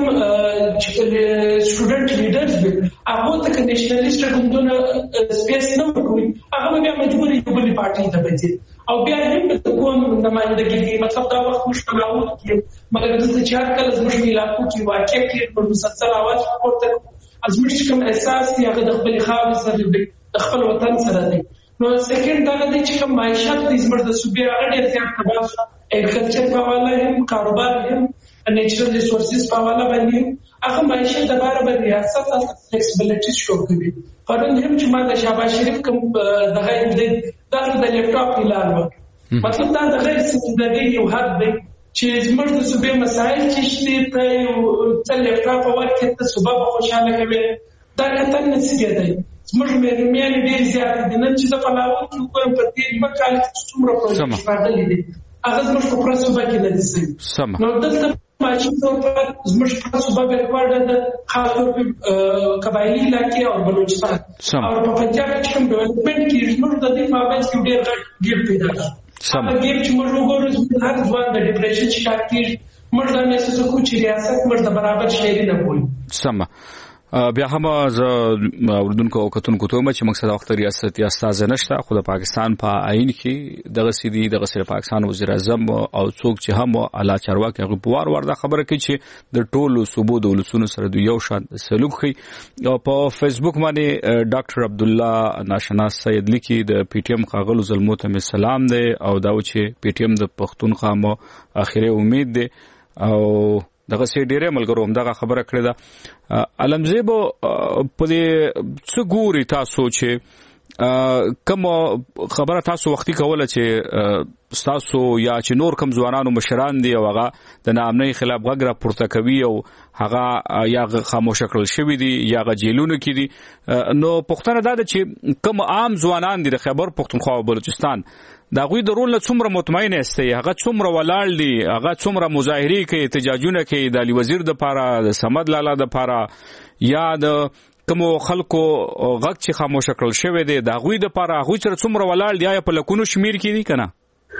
سټوډنټ لیډرز دي هغه ته نېشنلیست ګوندونه سپیس نه ورکوي هغه بیا مجبور دي بل پارټي ته بچي او بیا هم د کوم نمائندګي مطلب دا وخت مشکل راوړي مګر د چې هر کله زموږ علاقو کې واقع کې په مسلسل आवाज پورته ازمش کوم احساس دی هغه د خپل خاور سره دی د خپل وطن سره دی نو سیکنډ دا دی چې کوم معیشت د زموږ د صوبې هغه ډېر زیات تباہ اګریکلچر په حواله هم کاروبار هم نیچرل ریسورسز په حواله باندې هغه معیشت د بار باندې ریاست او فلیکسیبিলিټی شو کوي پرون هم چې ما د شاباش شریف کوم دغه د د لیپټاپ اعلان وکړ مطلب دا د غیر سمندري یو حد دی چې زموږ د صوبې مسایل چې شته ته یو څل لیپټاپ ورکړي ته صوبه به خوشاله کوي دا کتن نشي کېدای زموږ مېرمنې ډېر زیات دي نن چې د فلاوت کې کوم په دې په کال کې څومره پروژې پردلې دي هغه زموږ په پرسوبه کې نه دي نو دلته ماشي تور په زموږ په پرسوبه ورکړه د خاص طور په قبایلی علاقې او بلوچستان او په پنجاب کې کوم ډیولپمنٹ کې زموږ د دې مابین کې ډېر غټ ګیپ پیدا شو هغه ګیپ چې موږ وګورو چې هر ځوان د ډیپریشن شکایت کوي موږ د محسوس کوو چې ریاست موږ د برابر شهري نه کوي سم بیا هم ز اردوونکو او کتونکو ته چې مقصد وخت ریاست یا استاد نشته خو د پاکستان په آئین کې دغه سیدی دغه سره پاکستان وزیر اعظم او څوک چې هم اعلی چارواکي هغه په وار وار دا خبره کوي چې د ټولو صوبو د ولسونو سره د یو شان سلوک کوي او په فیسبوک باندې ډاکټر عبد الله ناشناس سید لیکي د پی ټی ایم خاغلو زلمو ته سلام دی او دا چې پی ټی ایم د پښتونخوا مو اخیری امید دی او دغه سي ډیره ملګرو هم دغه خبره کړې ده علمزیبو په دې څه ګوري تاسو چې کوم خبره تاسو وختي کوله چې تاسو یا چې نور کوم ځوانانو مشران دي او هغه د ناامنۍ خلاف غږ را پورته کوي او هغه یا خاموش کړل شوی دي یا غجیلونه کې دي نو پښتنه دا چې کوم عام ځوانان دي د خیبر پښتونخوا او بلوچستان دا غوی د رول څومره مطمئن استي هغه څومره ولاړ دي هغه څومره مظاهري کوي احتجاجونه کوي د علي وزیر د پاره د صمد لالا د پاره یا د کوم خلکو غږ چې خاموش کړل شوی دی دا غوی د پاره غوی چې څومره ولاړ دی یا په لکونو شمیر کې دي کنه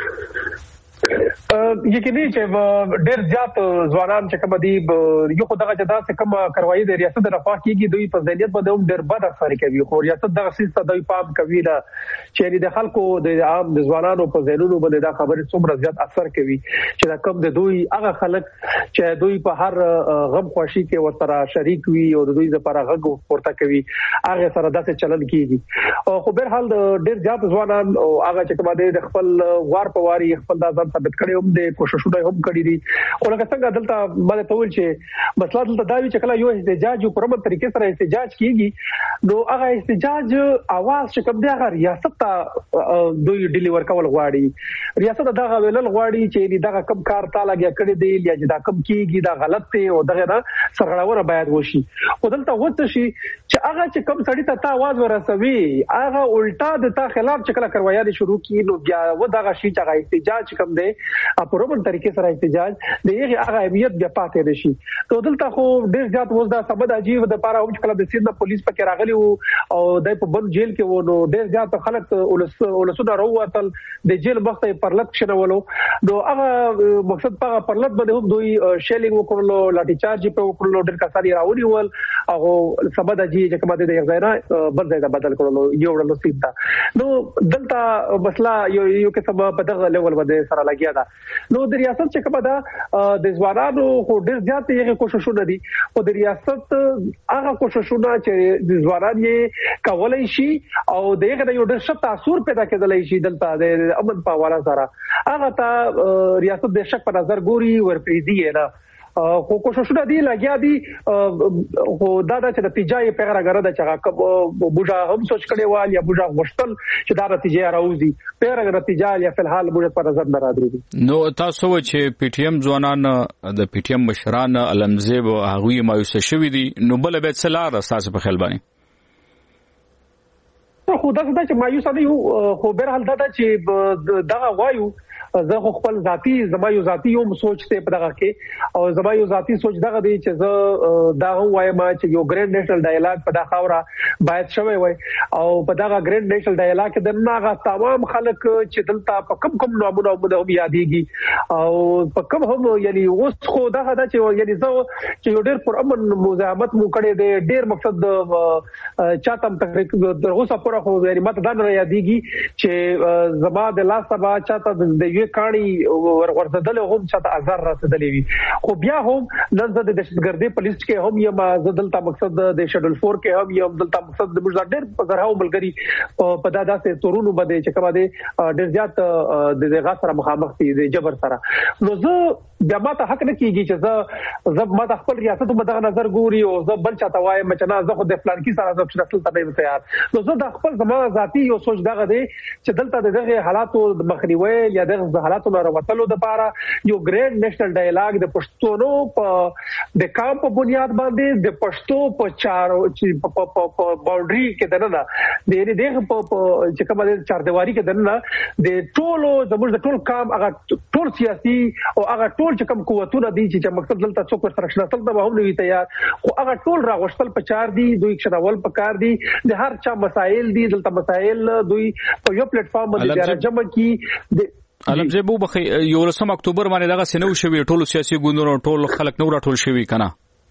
یقیني چې ډېر زیات ځوانان چې کوم دي یو خدای چې دا څه کوم کاروایی د ریاست د رفاه کېږي دوی په ذهنیت باندې هم ډېر بد اثر کوي خو ریاست دغه سیسته دوی پام کوي دا چې د خلکو د عام د ځوانانو په ذهنونو باندې دا خبره څومره زیات اثر کوي چې دا کوم د دوی هغه خلک چې دوی په هر غم خوشي کې ورته شریک وي او د دوی لپاره غږ پورته کوي هغه سره داسې چلن کیږي او خو به حال ډېر زیات ځوانان او هغه چې کوم د خپل وار په واری خپل د ځان ثابت کړي هم د کوششونه هم کړی دي او لکه څنګه دلته باندې تول چې مسله دلته دا وی چې کله یو احتجاج په کومه طریقې سره احتجاج کیږي نو هغه احتجاج आवाज چې کوم دی هغه ریاست ته دوی ډیلیور کول غواړي ریاست دغه ویل غواړي چې دغه کم کار تا لګیا کړی دی یا چې دا کم کیږي دا غلط دی او دغه نه سرغړاونه باید وشي او دلته وڅ شي چې هغه چې کم سړی ته تا आवाज ورسوي هغه الټا د تا خلاف چې کله کاروایی دي شروع کی نو بیا و دغه شي چې هغه احتجاج کم دی په رومن طریقې سره احتجاج د یغه هغه اهمیت بیا پاتې نشي نو دلته خو ډیر زیات وځ دا سبد عجیب د پاره هم کله د سیند پولیس پکې راغلی او د په بند جیل کې وو نو ډیر زیات خلک ولسونه راووتل د جیل وخت پرلط شنولو نو هغه مقصد په پرلط باندې هم دوی شیلینګ وکړلو لاټي چارج په وکړلو ډیر کسانی راوړي ول او سبد عجیب چې کومه د یو ځای نه بل ځای ته بدل کړلو یو ډول سیدا نو دلته مسله یو یو کې سبب په دغه لیول باندې سره لګیا ده نو د ریاست چې کومه ده د ځوانانو خو ډیر زیات یې کوششونه دي او د ریاست هغه کوششونه چې د ځوانان یې کولای شي او دغه یو ډیر ښه تاثیر پیدا کېدلای شي دلته د امن په حواله سره هغه ته ریاست د شک په نظر ګوري ورپریدي نه خو کوششونه دي لګیا دي خو دا د نتیجې په اړه غره د چې بوجا هم سوچ کړي وال یا بوجا غوښتل چې دا نتیجې راوځي په اړه نتیجې یا په الحال بوجا په نظر نه راځي نو تاسو چې پی ټی ایم ځوانان د پی ټی ایم مشران علمزیب هغه مایوس شوی دي نو بل به څلار تاسو په خیال باندې خو دا چې مایوس نه یو خو به حال دا چې دغه وایو زه خپل ذاتی زما یو ذاتی یو سوچ ته په دغه کې او زما یو ذاتی سوچ دغه دی چې زه دا وایم چې یو ګرینډ نیشنل ډایلاګ په دغه خاوره باید شوی وای او په دغه ګرینډ نیشنل ډایلاګ کې د ناغه تمام خلک چې دلته په کم کم نامونه هم یادېږي او په کم هم یعنی اوس خو دغه دا چې یعنی زه چې یو ډېر پر امن مزاحمت مو کړی دی ډېر مقصد چاته تحریک دغه سپوره خو یعنی مت دا نه یادېږي چې زما د لاس سبا چاته د کاڼي ورغورځدل هم چې ازار رسیدلې وي خو بیا هم نن د دهشتګردي پولیس کې هم یم زدلتا مقصد د شډول فور کې هم یم دلته مقصد د مجاهدین په زراو ملګری په دادا سه تورونو باندې چې کومه دي ډېر زیات د دغه سره مخامخ دي د جبر سره نو زه بیا ماته حق نه کیږي چې زه زه ما د خپل ریاست په دغه نظر ګوري او زه بل چاته وایم چې نه زه خو د پلان کې سره زه اصل ته نه تیار نو زه د خپل زما ذاتی یو سوچ دغه دی چې دلته دغه حالاتو مخنیوي یا دغه حالاتو نه راوتلو د پاره یو ګرینډ نیشنل ډایلاګ د پښتونو په د کام په بنیاد باندې د پښتو په چارو چې په باونډري کې دنه د دې دغه په چې کومه چار دیواری کې دنه د ټولو زموږ د ټول کام هغه ټول سیاسي او هغه ټول چې کوم قوتونه دي چې مقصد دلته څوک سرښنه تل د هم نوي تیار خو هغه ټول راغښتل په چار دي دوی شناول په کار دي د هر چا مسائل دي دلته مسائل دوی په یو پلیټ فارم باندې راجمع کی علمزیب وبخي یو لسم اکتوبر باندې دغه سينو شوی ټول سیاسي ګوندونو ټول خلک نو راټول شوی کنه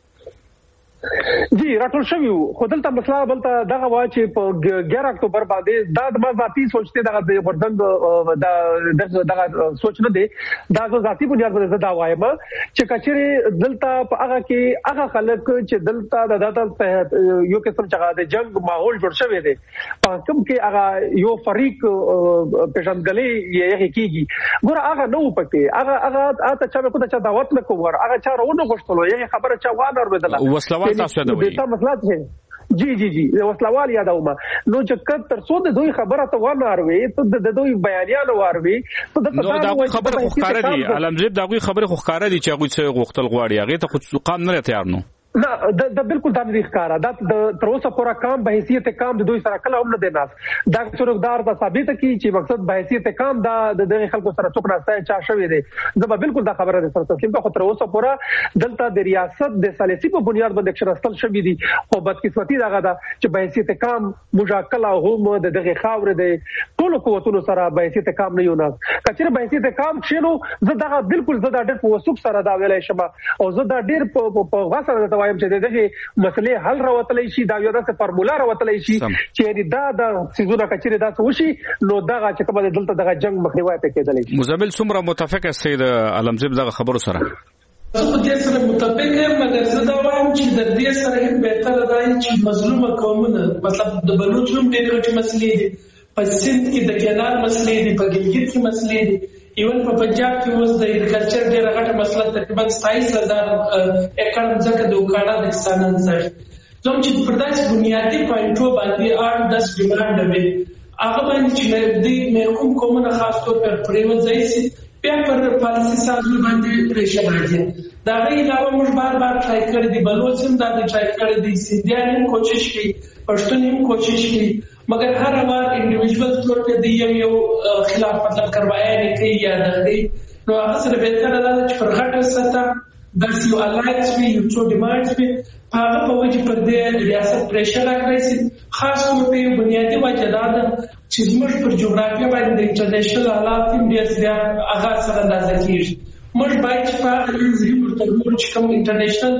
جی راټول شوی خو دلته مسله بلته دغه وا چې په اګیاره اکتوبر باندې دا د ما ذاتی سوچته دغه د وردنګ دا دغه سوچ نه دی دا د ذاتی بنیاد باندې دا وایم چې کچېره دلته په هغه کې هغه خلک چې دلته د داتا یو قسم چې د جنگ ماحول جوړ شوی دی په کوم کې هغه یو فریق پیژندګلې یې کیږي ګور هغه نو پکې هغه هغه اته چې په چا دعوت نه کوور هغه چا رونه غوښتلو یې خبره چا وانه ورودله وسلوات تاسو ته وایي دا مسله ده جی جی جی وسلوال یادوم نو چې کتر څو د دوی خبره ته ورناروي ته د دوی بیانیان واروي ته د نو دا خبره خو ښکارا دي علمزیب دا غوي خبره خو ښکارا دي چې هغه څه غوښتل غواړي هغه ته خو قام نه تیار نو نه د بالکل دا نه ښکارا دا د تر اوسه پورا کام به حیثیت کام د دوی سره کله هم نه دی ناس دا څوکدار دا ثابت کی چې مقصد به حیثیت کام دا د دغه خلکو سره څوک راځي چا شوی دی زه به بالکل دا خبره سره تسلیم کوم تر اوسه پورا دلته د ریاست د سالسي په بنیاد باندې شرستل شوی دی خو بدقسمتي دغه دا چې به حیثیت کام مجاکله هم د دغه خاور دی ټول قوتونو سره به حیثیت کام نه یو ناس کچره به حیثیت کام شنو زه دا بالکل زه دا ډېر په وسوک سره دا ویلای شم او زه دا ډېر په واسره وایم چې دغه مسلې حل راوتلی شي دا یو داسې فارمولا راوتلی شي چې دا د سيزونه کچره دا وشي نو دا چې کومه دلته دغه جنگ مخنیوي ته کېدلی شي مزمل څومره متفق سید علمزیب دغه خبرو سره زه په دې سره متفق یم مګر زه دا وایم چې د دې سره هم بهتره ده چې مظلوم قومونه مطلب د بلوچ هم ډېر غټ مسلې دي په سند کې د کینار مسلې دي په ګلګت کې مسلې دي ایون په پنجاب کې اوس د اګریکلچر ډېر غټه مسله تقریبا ستایس هزار ایکړ ځکه د وکړه د کسانان سره زموږ چې پر داسې بنیادی پوینټو باندې اړ داس ډیماند وي هغه باندې چې د محکوم قومونه خاص طور پر پریوت ځای سي بیا پر پالیسي سازو باندې پریشر راځي دا غي علاوه موږ بار بار ټرای کړی دی بلوچ هم دا ټرای کړی دی سیدیان هم کوشش کوي پښتون هم کوشش کوي مگر هر بار انډیویډوال طور په دی یو خلاف مطلب کروایا نه کوي یا دغه نو هغه سره به تر دا چې پر غټه سطح د یو الایت وی یو څو ډیمانډز وی هغه په وجه پر دې ریاست پریشر راکړي خاص طور په بنیادی وجه دا چې زموږ پر جغرافیه باندې د انټرنیشنل حالات هم ډېر زیات هغه سره اندازه کیږي موږ باید چې په انځري مرتبط چې کوم انټرنیشنل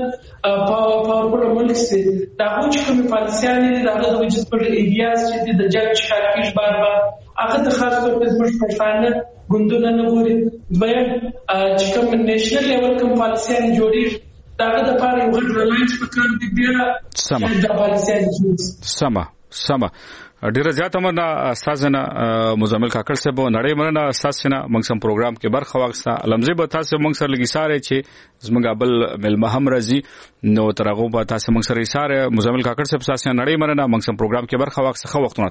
پاورفul ملک سي دا چې کوم پالیسيان دي دا د وجود پر ایریاز چې د جنگ شاکیش بار بار هغه د خاص طور په زموږ پښتانه ګوندونه نه ګوري دویم چې کوم نېشنل لیول کوم پالیسيان جوړي دا د لپاره یو غټ ریلاینس پکار دی بیا سم د پالیسيان سم سم ډیره زیاته مننه استاد نه مزمل کاکړ صاحب نړۍ مننه استاد نه موږ سم پروګرام کې برخه واغسته علمزی به تاسو موږ سره لګی ساره چې زموږ بل ملما هم راځي نو ترغه به تاسو موږ سره ساره مزمل کاکړ صاحب تاسو نړۍ مننه موږ سم پروګرام کې برخه واغسته خو وختونه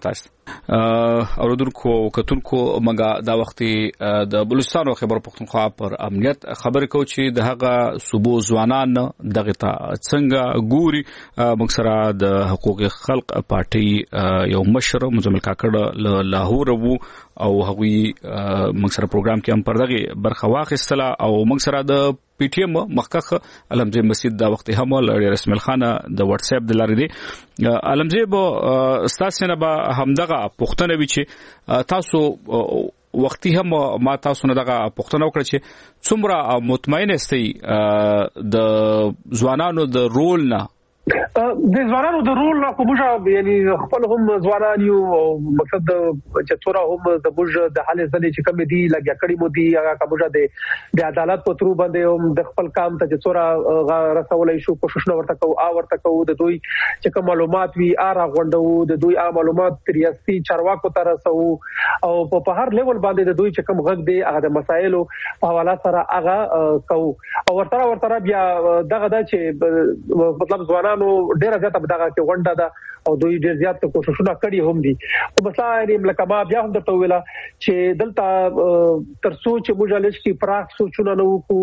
تاسو اوردونکو کتونکو موږ دا وخت د بلوچستان او خیبر پختونخوا پر امنیت خبر کو چې د هغه صوبو ځوانان دغه څنګه ګوري موږ سره د حقوق خلق پارټي یو مشر مزمل کاکړ له لاهور وو او هغوی موږ سره پروګرام کې هم پردغه برخه واخیستله او موږ سره د پی ټی ایم مخکخ علمزی مسجد دا وخت هم ل رسمل خان د واتس اپ د لارې دی علمزی به استاد نه به همدغه پښتنه وی چې تاسو وختي هم ما تاسو نه دغه پښتنه وکړه چې څومره مطمئن استئ د ځوانانو د رول نه د ځوانانو د رول نه کومه یعنی خپل هم ځوانان یو مقصد چې څورا هم د موږ د حل ځلې چې کوم دي لګیا کړی مو دي هغه کومه د د عدالت په ترو باندې هم د خپل کام ته چې څورا رسولای شو کوشش نه ورته کوو او ورته کوو د دوی چې کوم معلومات وی اره غونډو د دوی ا معلومات ریاستي چارواکو ته رسو او په هر لیول باندې د دوی چې کوم غږ دی هغه د مسایلو په حواله سره هغه کوو او ورته ورته بیا دغه د چې مطلب ځوانان نو ډیره زیاته بدغه کې غونډه ده او دوی ډیر زیات کوششونه کړي هم دي او بس لري ملکه ما بیا هم درته ویلا چې دلته تر سوچ موږ لږ کې پراخ سوچونه نو کو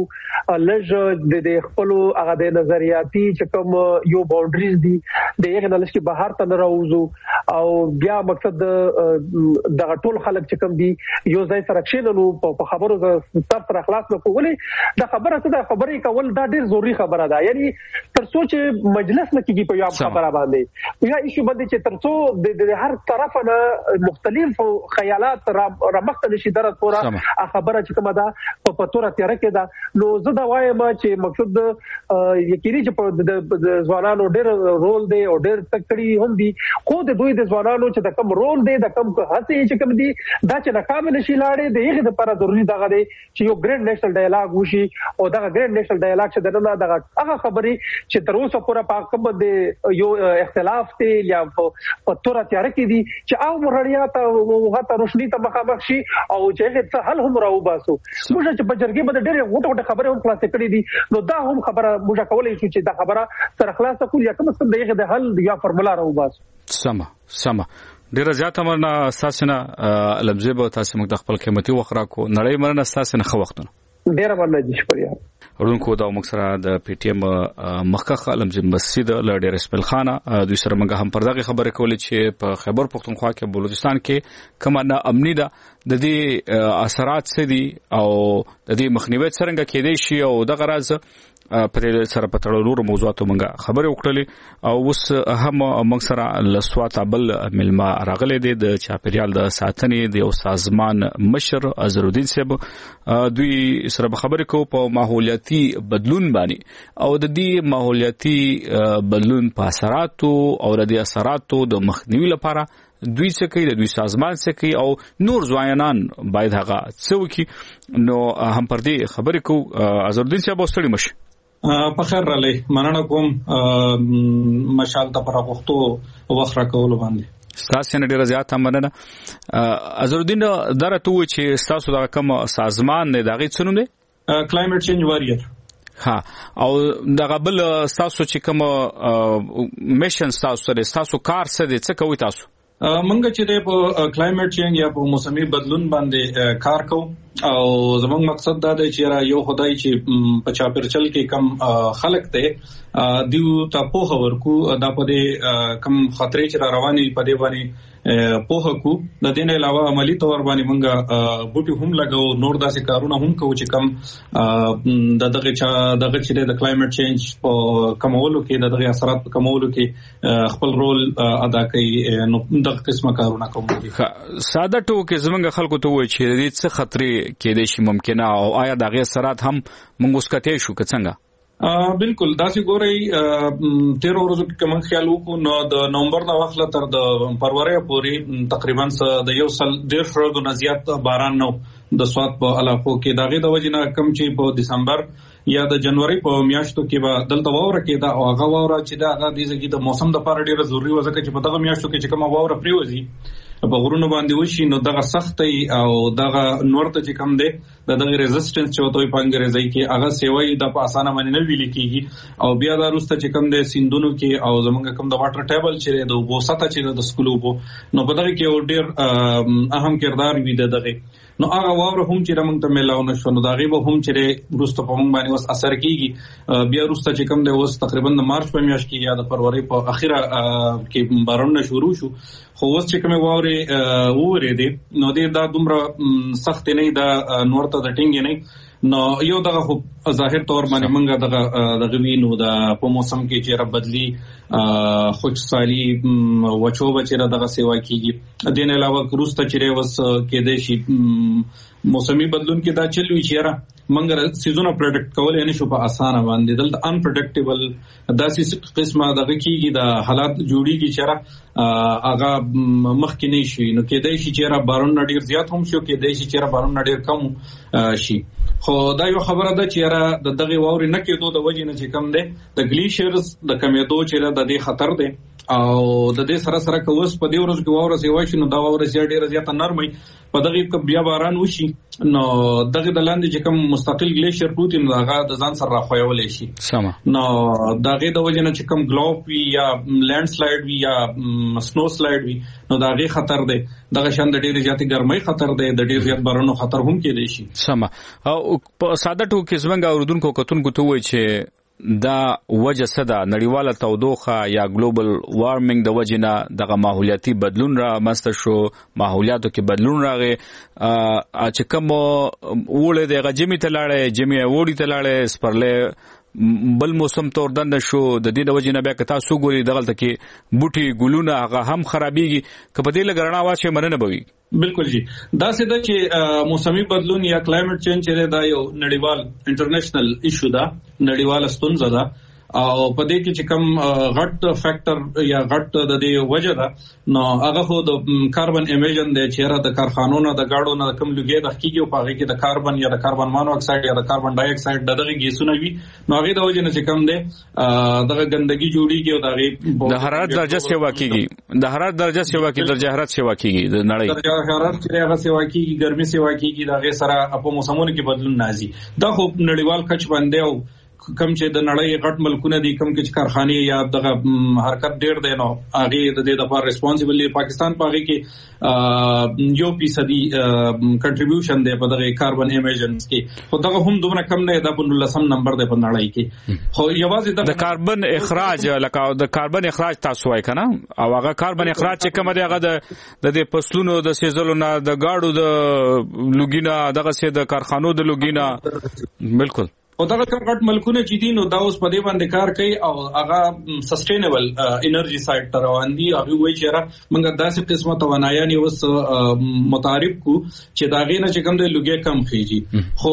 لږ د خپل هغه د نظریاتي چې کوم یو باونډریز دي د یغه لږ کې بهر ته نه راوځو او بیا مقصد د ټول خلک چې کوم دي یو ځای سره کښینو په خبرو تر تر اخلاص نه کولې دا خبره څه ده خبرې کول دا ډیر ضروری خبره ده یعنی تر سوچ مجلس نه کیږي په یو خبره باندې یا ایشو باندې چې ترڅو د هر طرف نه مختلف خیالات را مخته نشي درته پورا خبره چې کومه ده په تور تیار کې ده نو زه دا وایم چې مقصد یقیني چې د ځوانانو ډېر رول دی او ډېر تکړی هم دي خو د دوی د ځوانانو چې د کم رول دی د کم هڅې چې کوم دي دا چې ناکام نشي لاړې د یغه لپاره ضروري دغه دی چې یو ګرینډ نېشنل ډایلاګ وشي او دغه ګرینډ نېشنل ډایلاګ چې دغه دغه هغه خبرې چې تر اوسه پورا پاک د یو اختلاف ته یا په تور تیار کې دي چې او مرړیا ته وغه ته روشنی ته مخامخ شي او چې څه حل هم راو باسو موږ چې په جرګې باندې ډېر غوټه غوټه خبره هم خلاصې کړې دي نو دا هم خبره موږ کولای شو چې دا خبره سره خلاصه کول یا کوم څه دغه د حل یا فارمولا راو باس سم سم ډیره زیاته مرنه اساسنه لمزه به تاسو موږ د خپل قیمتي وخت راکو نړۍ مرنه اساسنه خو وختونه ډیره مرنه دي شکریہ ورونکو دا موږ سره د پی ټی ایم مخکخ لمزه مسجد لړ رسمل خانه دوی سره موږ هم پردغه خبره کولې چې په خیبر پختونخوا کې بلوچستان کې کومه نه امنی ده د دې اثرات څه دي او د دې مخنیوي څنګه کېدای شي او د غرض په سره په تړلو موضوعاتو موږ خبرې وکړلې او اوس هم موږ سره لسوات بل ملما راغلي دي د چاپریال د ساتنې د یو سازمان مشر اظهرالدین صاحب دوی سره خبرې کوو په ماحولیاتي بدلون باندې او د دې ماحولیاتي بدلون په اثراتو او د دې اثراتو د مخنیوي لپاره دوی څه کوي د دوی سازمان څه کوي او نور ځوانان باید هغه څه وکړي نو هم پر دې خبرې کوو اظهرالدین صاحب ستړي مشه په خیر را لې مننه کوم مشال ته پر وختو وخت راکول باندې تاسو نه ډیر زیات مننه اظهرالدین درته و چې تاسو دا کوم سازمان نه دغه څنوم دی کلایمټ چینج واریر ها او دا قبل تاسو چې کوم میشن تاسو سره تاسو کار څه دي څه کوي تاسو منګه چې په کلایمټ چینج یا په موسمي بدلون باندې کار کوو او زموږ مقصد دا دی چې یو خدای چې په چاپیرچل کې کم خلق ته دیو ته په ورکو دا په دې کم خطرې چې رواني په دې باندې په کو د دې نه علاوه عملی تور باندې منګه بوټي هم لګاو نور داسې کارونه هم کوو چې کم د دغه چا دغه چې د کلایمټ چینج په کمولو کې د دغه اثرات په کمولو کې خپل رول ادا کوي نو دغه قسمه کارونه کوم دي ساده ټوکې زمونږ خلکو ته وایي چې دې څه خطرې کېدای شي ممکنه او آیا د غیر سرات هم موږ وسکته شو که څنګه بالکل داسې ګوري تیر ورځو کې کوم خیال وکړو نو د نومبر د وخت تر د فروری پورې تقریبا د یو سل ډیر شرو نه زیات باران نو د سواد په علاقو کې دغه د وجنه کم چې په دسمبر یا د جنوري په میاشتو کې به دلته واوره کېده او هغه واوره چې دا هغه د ځګي د موسم د لپاره ډیره ضروري و ځکه چې په دغه میاشتو کې چې کوم واوره پریوزي په غرونو باندې وشي نو دغه سختي او دغه نورته چې کم دی د دغه ریزिस्टنس چې وته په انګریزي کې هغه سیوي د په اسانه باندې نه ویل کېږي او بیا دا روسته چې کم دی سیندونو کې او زمونږ کم د واټر ټیبل چې د وبو سطح چې د سکولو وبو نو په دغه کې ډیر اهم کردار وي دغه نو هغه واوره هم چې موږ ته ملاونه شو نو دا غیبه هم چې روسته په موږ باندې وس اثر کیږي بیا روسته چې کم دی اوس تقریبا د مارچ په میاشت کې یا د فروری په اخیره کې بارونه شروع شو خو اوس چې کومه واوري وره دي نو دې دا دومره سخت نه دا نورته د ټینګ نه نو یو دغه خو ظاهر تور باندې منګه دغه دغه وینو د په موسم کې چې رب بدلی خوش سالي وچو بچره دغه سیوا کیږي دین علاوه کروسته چې وس کې د شي موسمي بدلون کې دا چلوي چیرې منګه سيزونه پروډکټ کولای نه شو په اسانه باندې دلته ان پروډکټیبل داسې قسمه دغه کیږي د حالات جوړیږي چیرې هغه مخکې نه شي نو کې دای شي چیرې بارون ډیر زیات هم شو کې دای شي چیرې بارون ډیر کم شي خو دا یو خبره ده چې د دغه واوري نه کېدو د وجې نه چې کم دی د ګلیشیرز د کمیدو چې د دې خطر دی او د دې سره سره کوس په دې ورځ کې واوره سیوا شي نو دا واوره زیات ډیره زیات نرمي په دغه کې بیا باران وشي نو دغه د لاندې چې کوم مستقل ګلیشیر پروت نو هغه د ځان سره راخویول شي سم نو دغه د وجې نه چې کوم ګلوب وی یا لینډ سلایډ وی یا سنو سلایډ وی نو دغه خطر دی دغه شان د ډیره زیاتې ګرمۍ خطر دی د ډیر زیات بارانو خطر هم کې دی شي سم او په ساده ټوکې زمنګ اوردونکو کتونکو ته وایي چې دا وجه صدا نړیواله تودوخه یا ګلوبل وارمنګ د وجنه دغه ماحولیاتي بدلون را مسته شو ماحولیاتو کې بدلون راغی چې کوم وړه د غجمی ته لاړې جمی وړي ته لاړې سپرلې بل موسم تور دند شو د دې د وجنه بیا کتا سو ګوري دغلت کې بوټي ګلونه هغه هم خرابيږي کپدې لګرنا واشه مرنه بوي بالکل جی دا څه د چې موسمي بدلون یا کلایمټ چینج چې دا یو نړیوال انټرنیشنل ایشو ده نړیواله ستونزه ده او په دې کې چې کوم غټ فیکٹر یا غټ د دې وجه ده نو هغه خو د کاربن امیشن د چیرې د کارخانونو د گاډو نه کم لګي د حقيقي او هغه کې د کاربن یا د کاربن مانو اکساید یا د کاربن ډای اکساید دغه ګیسونه وي نو هغه د وجه نه چې کوم ده دغه ګندګي جوړیږي او دغه د حرارت درجه سیوا کیږي د حرارت درجه سیوا کیږي درجه حرارت سیوا کیږي د نړۍ درجه حرارت چې هغه سیوا کیږي ګرمي سیوا کیږي دغه سره په موسمونو کې بدلون نازي دا خو نړیوال کچ باندې او کم چې د نړۍ غټ ملکونه دي کم کې کارخانه یا دغه حرکت ډېر دی نو هغه د دې لپاره ریسپانسیبل دی پاکستان په هغه کې یو فیصدي کنټریبیوشن دی په دغه کاربن امیشنز کې خو دغه هم دومره کم نه دی په لسم نمبر دی په نړۍ کې خو یوازې د کاربن اخراج لکه د کاربن اخراج تاسو وایي کنه او هغه کاربن اخراج چې کوم دی هغه د د فصلونو د سیزلو نه د گاډو د لوګینا دغه سي د کارخانو د لوګینا بالکل او دغه کړه ملکونه چې دي نو دا اوس په دې باندې کار کوي او هغه سسټینبل انرژي سایت تر روان دي او وایي چې را موږ داسې قسمه توانایي اوس متعارف کو چې دا غینه چې کوم د لوګي کم خيږي خو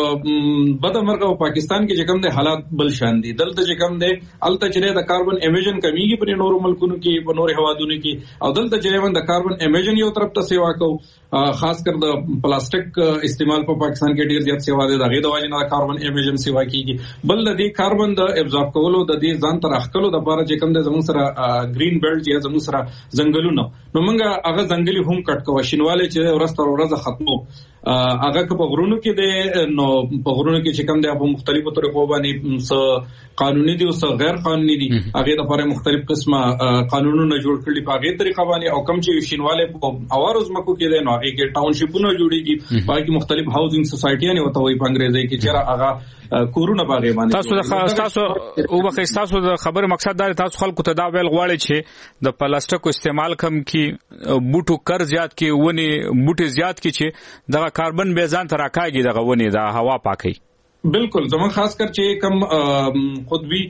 په بده مرګه په پاکستان کې چې کوم د حالات بل شان دي دلته چې کوم د الته چې د کاربن امیشن کمیږي پر نورو ملکونو کې په نورو هوادونو کې او دلته چې د کاربن امیشن یو طرف ته سیوا کو خاص کر د پلاستیک استعمال په پاکستان کې ډیر زیات سیوا دي دغه د وجه نه کاربن امیشن سیوا کیږي بل د دې کاربن د ابزورب کولو د دې ځان تر اخکلو د لپاره چې کوم د زموږ سره گرین بیلټ یا زموږ سره ځنګلونه نو موږ هغه ځنګلي هم کټ کوو شینواله چې ورسته ورځ ختمو هغه په غرونو کې د نو په غرونو کې چې کوم د په مختلفو طریقو باندې س قانوني دي او س غیر قانوني دي هغه د لپاره مختلف قسمه قانونونه جوړ کړي په هغه طریقه باندې او کم چې شینواله په اوارز مکو کې د نو هغه کې ټاونشیپونه جوړيږي باقي مختلف هاوزینګ سوسایټیانه وته وي په انګریزي کې چې هغه کورونه باغې باندې تاسو د تاسو او بخې تاسو د خبره مقصد دا تاسو خلکو ته دا ویل غواړي چې د پلاستیکو استعمال کم کی بوټو کر زیات کی ونی بوټي زیات کی چې د کاربن بیزان تر راکاږي د غونی د هوا پاکي بالکل زموږ خاص کر چې کم خودوی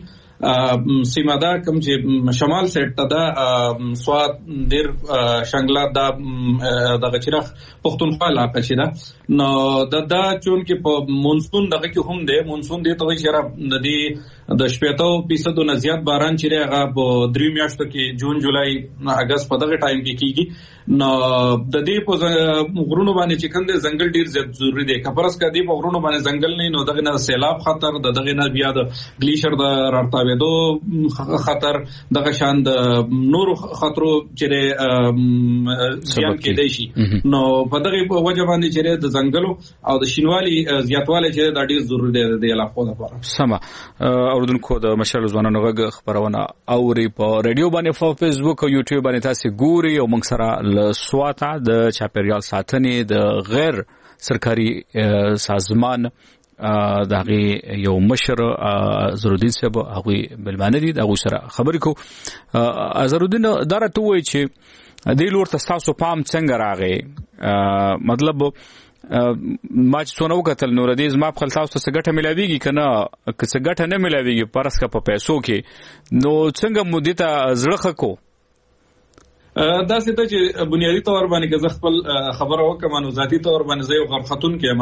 سیمه دا کم چې شمال سیټ ته دا سواد ډیر شنګلا دا د غچرخ پښتونخوا علاقه چې دا نو د دا چون کې په مونسون دغه کې هم دی مونسون دی ته شراب ندی د شپږ فیصد نه زیات باران چې هغه په درې میاشتو کې جون جولای اگست په دغه ټایم کې کیږي نو د دې په غرونو باندې چې کنده ځنګل ډیر زیات ضروری دی کپرس کا دی په غرونو باندې ځنګل نه نو دغه نه سیلاب خطر دغه نه بیا د گلیشر د راتاوېدو خطر دغه شان د نور خطرو چې ځان کې دی شي نو په دغه وجه باندې چې د ځنګلو او د شینوالي زیاتواله چې د ډیر ضروری دی د علاقو لپاره سم اوردونکو د مشال ځوانانو غږ خبرونه اوري په رادیو باندې په فیسبوک او یوټیوب باندې تاسو ګوري او موږ سره ل سواته د چاپیریال ساتنې د غیر سرکاري سازمان دغه یو مشر زرودین صاحب هغه بلمانه دي دغه سره خبرې کو زرودین درته وایي چې د لور تاسو پام څنګه راغی مطلب ما چې څونه وکتل نور دې زما په خپل تاسو څه ګټه ملاويږي کنه که څه ګټه نه ملاويږي پرسکه په پیسو کې نو څنګه مو دې ته زړه خکو دا څه ته چې بنیادی تور باندې که زه خپل خبره وکم نو ذاتی تور باندې زه یو غرختون کې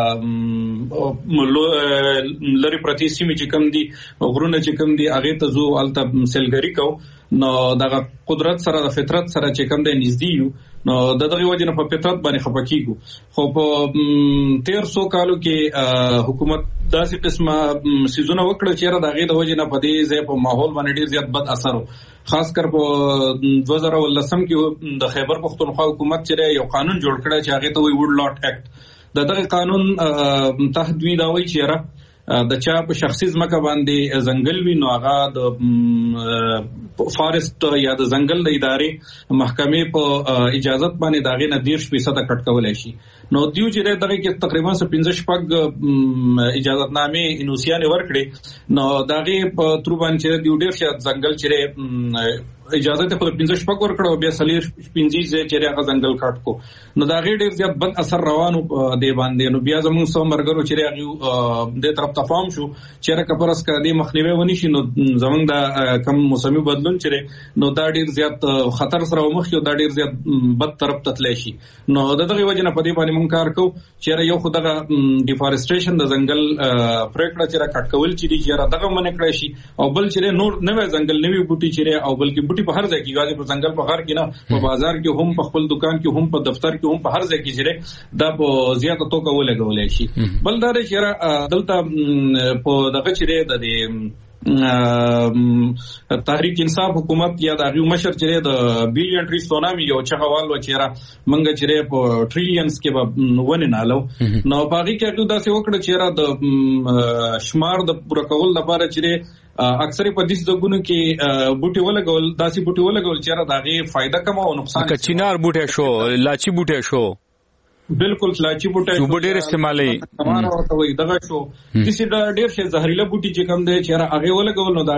ما لری پرتی سیمه چې کم دي غرونه چې کم دي هغه ته زو الته سلګری کو نو دغه قدرت سره د فطرت سره چې کم دی نږدې یو نو دغه وجه نه په فطرت باندې خپکیږو خو په تیر سو کالو کې حکومت داسې قسمه سيزونه وکړه چې را دغه د وجه نه په دې ځای په ماحول باندې ډیر زیات بد اثر خاص کر په دوه زره ولسم کې د خیبر پختونخوا حکومت چې یو قانون جوړ کړی چې هغه ته وی وډ لاټ اکټ د دغه قانون تحت وی دا وی چې را د چا په شخصي ځمکه باندې ځنګل وی نو هغه د فارست یا د ځنګل د ادارې محکمې په اجازت باندې داغه نه ډیر فیصد کټ کولای شي نو دیو چې دغه کې تقریبا پنځه شپږ اجازت نامې انوسیان ورکړي نو داغه په تر باندې دیو ډیر شات ځنګل چې اجازه ته په پنځه شپږ ورکړو بیا سلیر پنځه چې هغه ځنګل کټ کو نو داغه ډیر زیات بد اثر روانو دی باندې نو بیا زموږ سو مرګرو چې هغه د طرف تفاهم شو چې را کپرس کا دی مخنیوي ونی شي نو زموږ د کم موسمي بدلون بدلون چره نو دا ډیر زیات خطر سره مخ یو دا ډیر زیات بد طرف ته تللی شي نو دغه وجه نه په دې باندې مونږ کار کوو چې یو خو دغه ډیفارستریشن د ځنګل پریکړه چې را کټ کول چې دي چې را دغه منې کړی شي او بل چې نور نوې ځنګل نوې بوټي چې او بلکې بوټي په هر ځای کې غواړي په ځنګل په هر کې نه په بازار کې هم په خپل دکان کې هم په دفتر کې هم په هر ځای کې چې دا په زیاته توګه ولګولای شي بل دا چې دلته په دغه چې د تحریک انصاف حکومت یا د غو مشر چې د بیلیون ټری سونامي یو چغوال و چې را منګه چې په ټریلیونز کې به ونه نالو نو باغی کې دا څه وکړه چې را د شمار د پوره کول لپاره چې اکثر په دې ځګونو کې بوټي ولګول داسي بوټي ولګول چې را دغه فائدہ کم او نقصان که چینار بوټي شو لاچی بوټي شو بالکل لاچی بوټي شو ډېر استعمالي تمام ورته وي دغه شو د سي ډېر شه زهريله بوټي چې کم دی چې هغه ولګول نو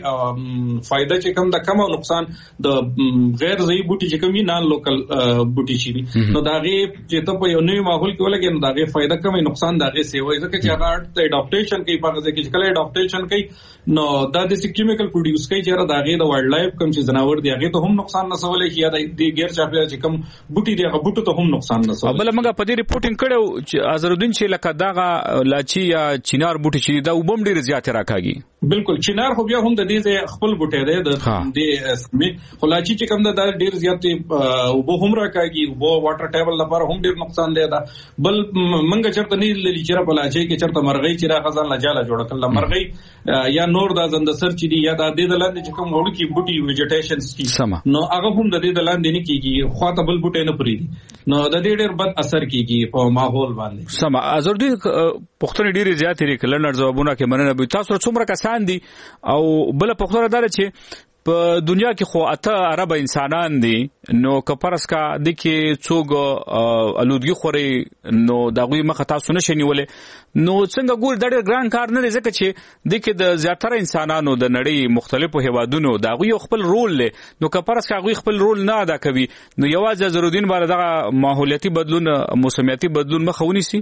دغه فائدہ چې کم د کم او نقصان د غیر ضعیف بوټي چې کم نه لوکل بوټي شي نو دغه چې ته په یو نوې ماحول کې ولګي نو دغه فائدہ کم نقصان دغه سی وای ځکه چې هغه ته اډاپټیشن کوي په ځکه چې کله اډاپټیشن کوي نو دا د کیمیکل پروډوس کوي چې دغه د وایلډ لایف کم چې جناور دی هغه ته هم نقصان نسولای شي یا د غیر چاپیریال چې کم بوټي دی هغه بوټو ته هم نقصان نسولای موږ په دې ریپورټینګ کړو چې ازرالدین چې لکه دغه لاچی یا چینار بوټي چې دا وبم ډیر زیات راکاږي بالکل چینار خو بیا هم د دې خپل بوټي دی د دې اسمه خلاچی چې کوم د ډیر زیات وبو هم راکاږي وبو واټر ټیبل لپاره هم ډیر نقصان دی دا بل منګه چرته نه للی چې په لاچی کې چرته مرغۍ چې را غزان لجاله جوړ کړل مرغۍ یا نور د زنده سر چې دی یا د دې لاندې چې کوم وړو کې بوټي ویجیټیشنز کی نو هغه هم د دې لاندې نه کیږي خواته بل بوټي نه پری نو د دې ډیر بد اثر کیږي په ماحول باندې سم ازرالدین پښتون ډیر زیات لري کلنر ځوابونه کې مننه به تاسو څومره کسان دي او بل پښتون دار چې په دنیا کې خو اته عرب انسانان دي نو کپرس کا د کې څوګ الودګي خوري نو دغه مخه تاسو نشئ نیولې نو څنګه ګور د ډېر ګران کار نه ځکه چې د کې د زیاتره انسانانو د نړۍ مختلفو هیوادونو دغه یو خپل رول لري نو کپرس کا غوي خپل رول نه ادا کوي نو یوازې ضرورین باندې دغه ماحولیتي بدلون موسمیاتي بدلون مخاوني سي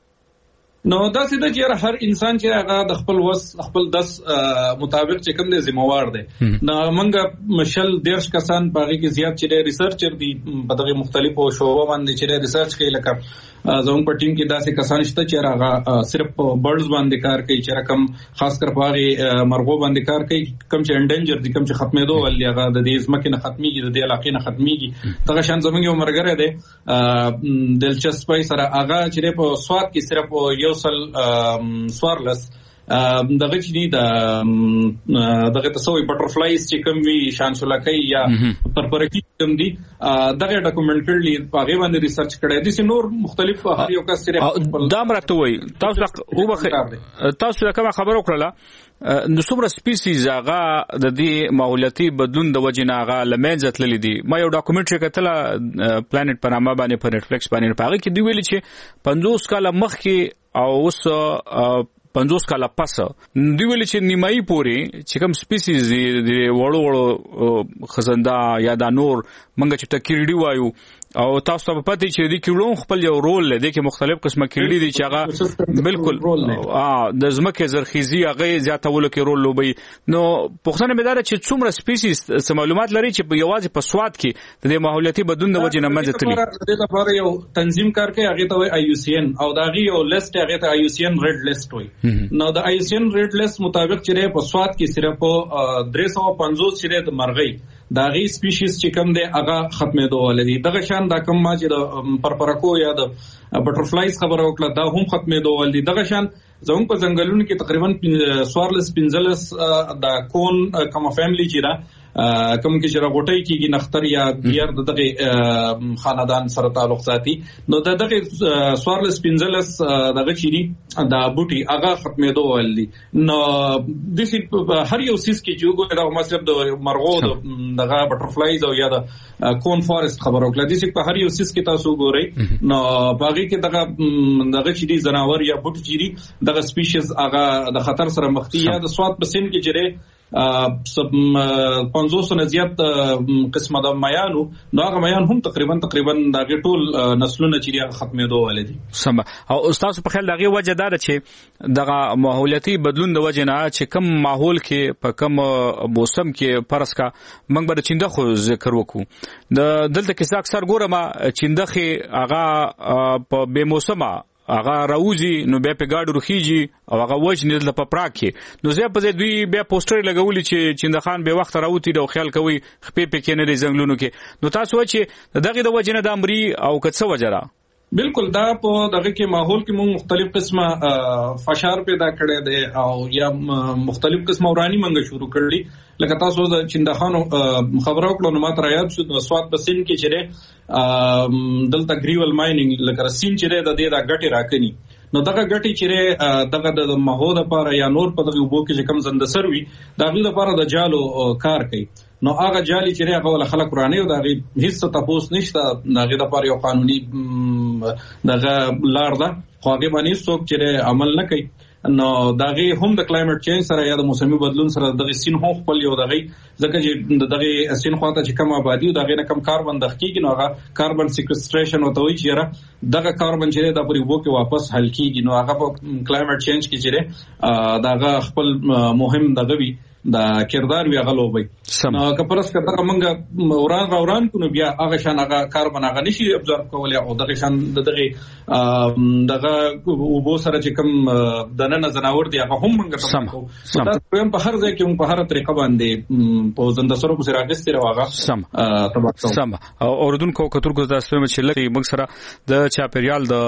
نو دا سیده چې هر انسان چې هغه د خپل وس خپل دس مطابق چې کوم دی ذمہوار دی نو موږ مشل دیرش کسان باغی کې زیات چې ریسرچر دي په دغه مختلفو شعبو باندې چې ریسرچ کوي لکه زموږ په ټیم کې داسې کسان شته چې هغه صرف برډز باندې کار کوي چې رقم خاص کر باغی مرغو باندې کار کوي کم چې انډنجر دي کم چې ختمېدو ولې هغه د دې ځمکې نه ختميږي د دې علاقې نه ختميږي دغه شان زموږ یو مرګره دی دلچسپي سره هغه چې په سواد کې صرف یو سل سوارلس دغه چې دی د دغه تاسو بټرفلایز چې کوم وی شانشولکای یا پرپرکی کوم دی دغه ډاکومنټ کړل په غو باندې ریسرچ کړی دي نور مختلف هر یو کس سره دا مرته وي تاسو او تاسو کومه خبر وکړه نو څومره سپیسیز هغه د دې ماحولیتي بدلون د وجې نه هغه لمنځه تللی دي ما یو ډاکومنټري کتله پلانټ په نامه باندې په نتفلیکس باندې په هغه کې دی ویلي چې پنځوس کاله مخکې او اوس پنځوس کاله پس دی ویل چې نیمایي پوري چې کوم سپیسیز دی وړو وړو خزنده یا د نور منګه چې تکیړی وایو او تاسو ته پته چې دی کیړو خپل یو رول لري چې مختلف قسمه کیړي دي چې هغه بالکل اه د زمکه زرخیزي هغه زیاتولو کې رول لوبي نو پښتنه مدار چې څومره سپیسیز معلومات لري چې یوازې په سواد کې د ماحولیتي بدلون د وجې نه منځ تللی د لپاره یو تنظیم کار کوي هغه ته آی یو سی ان او دا غي یو لیست هغه ته آی یو سی ان ریډ لیست وي نو د آی یو سی ان ریډ لیست مطابق چې په سواد کې صرف درې سوه پنځوس چې د مرغۍ دا غي سپیشیز چې کوم دی هغه ختمېدو ولدي دغه شان دا کوم ما چې د پرپرکو یا د بټرفلایز خبره وکړه دا هم ختمېدو ولدي دغه شان زموږ په ځنګلونو کې تقریبا سوارلس پنځلس د کون کوم فیملی چې دا کوم کې چې راغوټي کېږي نختر یا بیر دغه خاندان سره تعلق ساتي نو دغه سوارلس پنځلس دغه چيري دا بوټي هغه ختمېدو ولدي نو د دې هر یو سیس کې چې وګورئ دا مطلب د مرغو دغه بټرفلایز او یا د کون فارست خبرو کله د دې په هر یو سیس کې تاسو وګورئ نو باغی کې دغه دغه چيري زناور یا بوټي چيري دغه سپیشیز هغه د خطر سره مخ دي یا د سواد په سین کې جره پنځوس نه زیات قسمه د میانو نو هغه میان هم تقریبا تقریبا د ټول نسلونه چې ختمېدو ولدي. سم. او استاد په خیال دغه وجه دا چې دغه ماحولیاتي بدلون د وجه نه چې کم ماحول کې په کم موسم کې پرس کا موږ به چینده خو ذکر وکړو د دلته کې اکثر ګورم چینده خې هغه په بے موسمه هغه راوځي نو بیا په گاډو رخیږي او هغه وجه نه د پپرا کې نو زه په دې دوی بیا پوسټر لګولي چې چندخان به وخت راوتی د خیال کوي خپې په کې نه لري زنګلونو کې نو تاسو چې دغه د وجه نه د امري او کڅ وجه را بالکل دا په دغه کې ماحول کې موږ مختلف قسمه فشار پیدا کړی دی او یا مختلف قسمه ورانی منګه شروع کړلی لکه تاسو د چندخانو خبرو کړو نو ماته یاد شو د سواد په سین کې چې دلته ګریول ماینینګ لکه سین چې د دې د غټي راکني نو دغه غټي چې دغه د ماحول لپاره یا نور په دغه وبو کې کم زنده سروي دغه لپاره د جالو کار کوي نو هغه جالي چې هغه ول خلک ورانه او دغه هیڅ تاسو نشته دغه لپاره یو قانوني دغه لار ده خو هغه باندې څوک چې عمل نه کوي نو دغه هم د کلایمټ چینج سره یا د موسمي بدلون سره دغه سین هم خپل یو دغه ځکه چې دغه سین خواته چې کم آبادی او دغه نه کم کاربن دقیق نو هغه کاربن سیکوستریشن وته وی چې دغه کاربن چې د پرې وو کې واپس حل کیږي نو هغه په کلایمټ چینج کې چې دغه خپل مهم دغه وی دا کردار وی غلو وي نو کپرس کته منګه وران راوران کو نو بیا هغه شان هغه کاربن هغه نشي ابزورب کولای او دغه شان دغه دغه وبو سره چې کوم د نن زناور دی هغه هم منګه تاسو دا په هر ځای کې په هر طریقه باندې په زنده سره کو سره راغستې راغه سم سم او اردن کو کتر کو تاسو چې لکه موږ سره د چاپریال د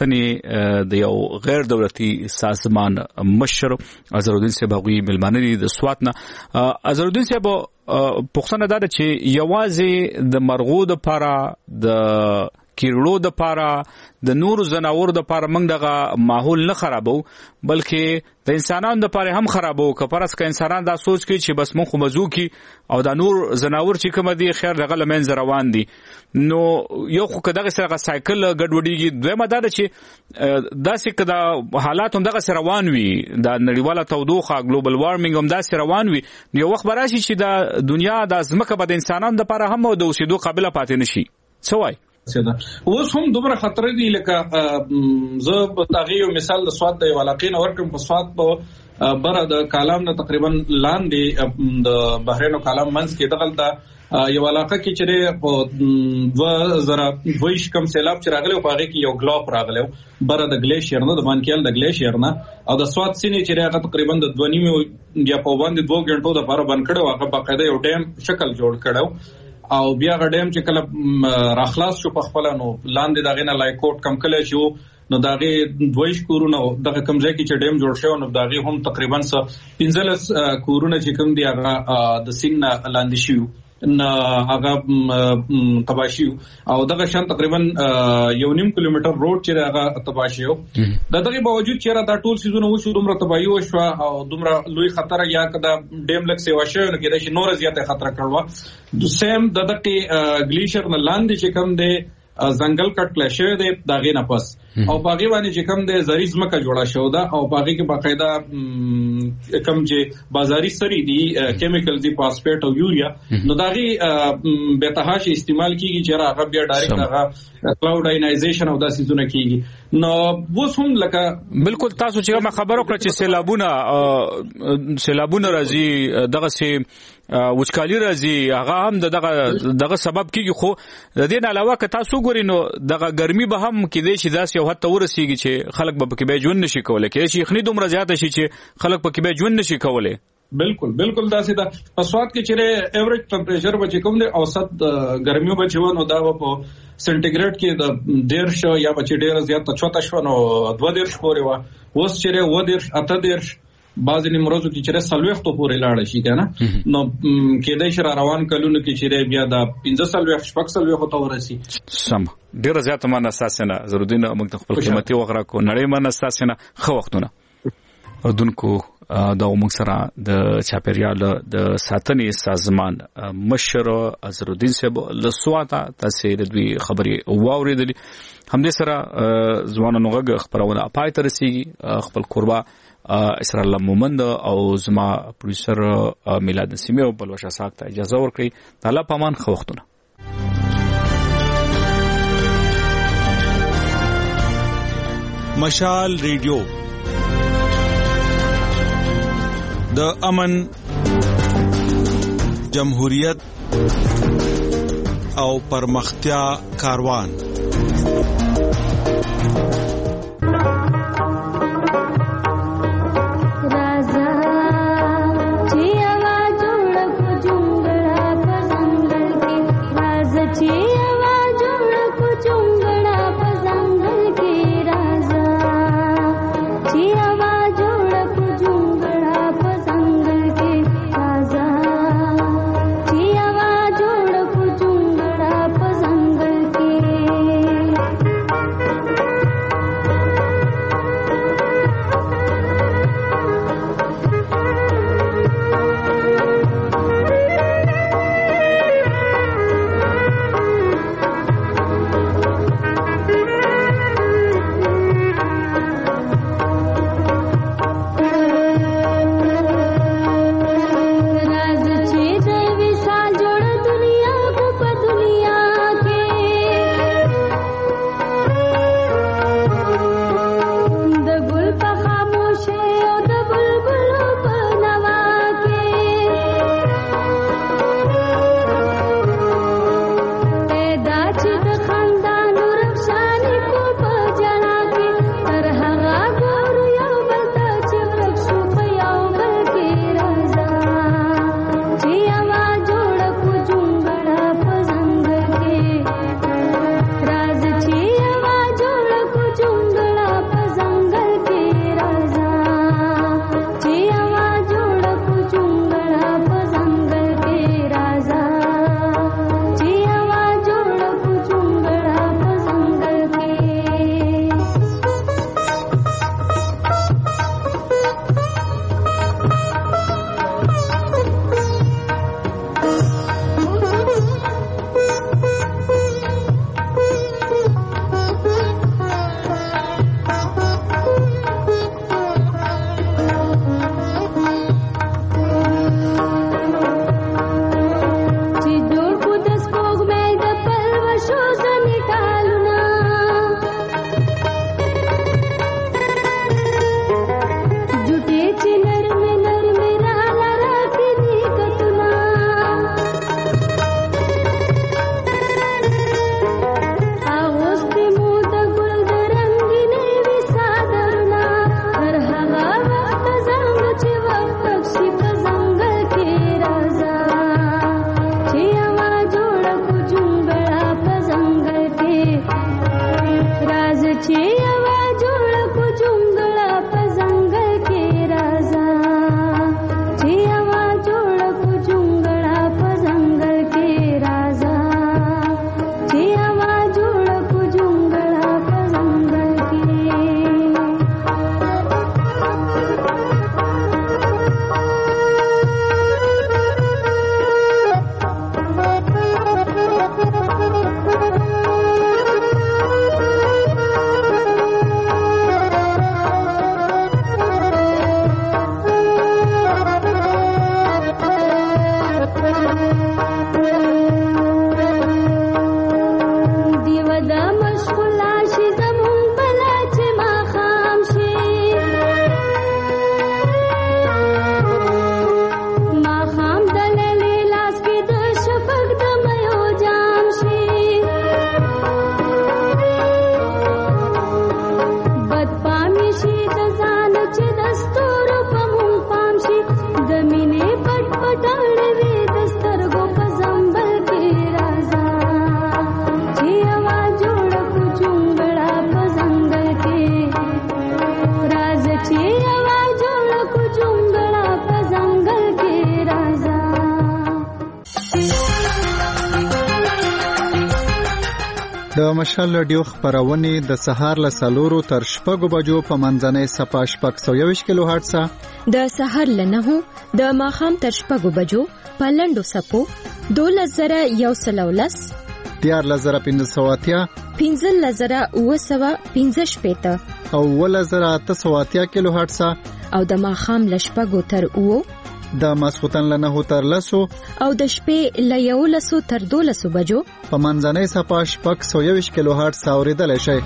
ساتنې د یو غیر دولتي سازمان مشر اظهرالدین سباغوی ملمانه د سوات اظهرالدین صاحب پښتنه دا چې یوازې د مرغو د پاره د کیرلو د پاره د نور زناور د پاره موږ دغه ماحول نه خرابو بلکې د انسانانو د پاره هم خرابو کپرس ک انسانان دا سوچ کوي چې بس مونږ مزو کی او د نور زناور چې کوم دي خیر دغه لمن روان دي نو یو خو کداغه سره سایکل ګډوډیږي دوی مدار چې داسې کدا حالات هم دغه روان وي د نړیواله تودوخه ګلوبل وارمینګ هم داسې روان وي یو وخت براشي چې د دنیا د ځمکه به د انسانانو د پاره هم د اوسېدو قابلیت پاتې نشي څه وای اوس هم دومره خطر دی لکه زه په تغیر مثال د سواد د علاقې نور کوم په سواد په بره د کالام نه تقریبا لاندې د بحرین او کالام منځ کې دغلطه یو علاقه کې چې په دوه زره دویش کم سیلاب چې راغلی په هغه کې یو ګلاپ راغلی بره د ګلیشیر نه د مانکیل د ګلیشیر نه او د سواد سینې چې هغه تقریبا د دوه نیمه یا په باندې دوه غنټو د لپاره بند کړو هغه باقاعده یو ډیم شکل جوړ کړو او بیا غډیم چې کله راخلاص شو په خپل نو لاندې دغه نه لایکوټ کم کله شو نو دغه دویش کورونه دغه کمزې کې چې ډیم جوړ شو نو دغه هم تقریبا پنځلس کورونه چې کوم دی هغه د سین لاندې شو نه هغه تباشي او دغه شان تقریبا یو نیم کیلومتر روډ چې هغه تباشي د دغه باوجود چې دا ټول سيزونه وشو دومره تباہي وشو او دومره لوی خطر یا کدا ډیم لک سیوا شو نو کېدای شي نور زیاته خطر کړوا د سیم د دغه ګلیشر نه لاندې چې کوم دی ځنګل کټل شوی دی دغه نه پس او باغی باندې چې کوم د زریز مکه جوړه شو دا او باغی کې باقاعده کوم چې بازاري سری دي کیمیکل دي فاسفیټ او یوریا نو دغه به تهاش استعمال کیږي چې هغه بیا ډایرکټ هغه کلاود آینایزیشن او داسې زونه کیږي نو وسوم لکه بالکل تاسو چې ما خبرو کړ چې سیلابونه سیلابونه راځي دغه سي وچکالي راځي هغه هم دغه دغه سبب کیږي خو د دې علاوه که تاسو ګورئ نو دغه ګرمي به هم کېدای شي داسې یو حد ته ورسیږي چې خلک به پکې به ژوند نشي کولای کېدای شي یخني دومره زیاته شي چې خلک پکې به ژوند نشي کولای بالکل بالکل دا سیده پسواد کې چې ایوریج ټمپریچر به کوم دی اوسط ګرمیو به چونه دا په سنټیګریډ کې د ډیر شو یا به چې ډیر زیات چوتا شو نو دوه ډیر شپوري وا اوس چې و ډیر اته ډیر بعضی نیمروزو کې چې سلويختو پورې لاړ شي کنه نو کېدای شي روان کلونو کې چې بیا د پنځه سلويخ شپږ سلويخ ته ورسي سم ډیر زیات من اساسنه ضروري موږ خپل قیمتي وغره کو نړۍ من اساسنه خو وختونه اردنکو دا موږ سره د چاپریال د ساتنې سازمان مشر اظهرالدین صاحب لسواته تاسو د دوی خبري واوریدلې هم دې سره ځوانانو غږ خبرونه پای ته رسیږي خپل قربا اسرار الله مومند او زما پروډوسر میلاد نسیمی او بلوشا ساق ته اجازه ورکړي. الله پامان خو وختونه. مشال ریډیو د امن، جمهوریت او پرمختیا کاروان. د مشال رادیو خبرونه د سهار له سلورو تر شپږو بجو په منځنۍ صفه شپږ سوه یوویشت کیلو هرټز، د سهار له نهو د ماښام تر شپږو بجو په لنډو سپو دولس زره یو سل او لس، دیارلس زره پنځه سوه اتیا پنځلس زره اوه سوه پنځه شپېته او اوولس زره اته سوه اتیا کیلو هرټز او د ماښام له شپږو تر اوو د ماسخوتن له نهو تر لسو او د شپې له یولسو تر دولسو بجو په منځنۍ صفحه شپږ سوه یوویشت کیلو هرټز اورېدلی شئ.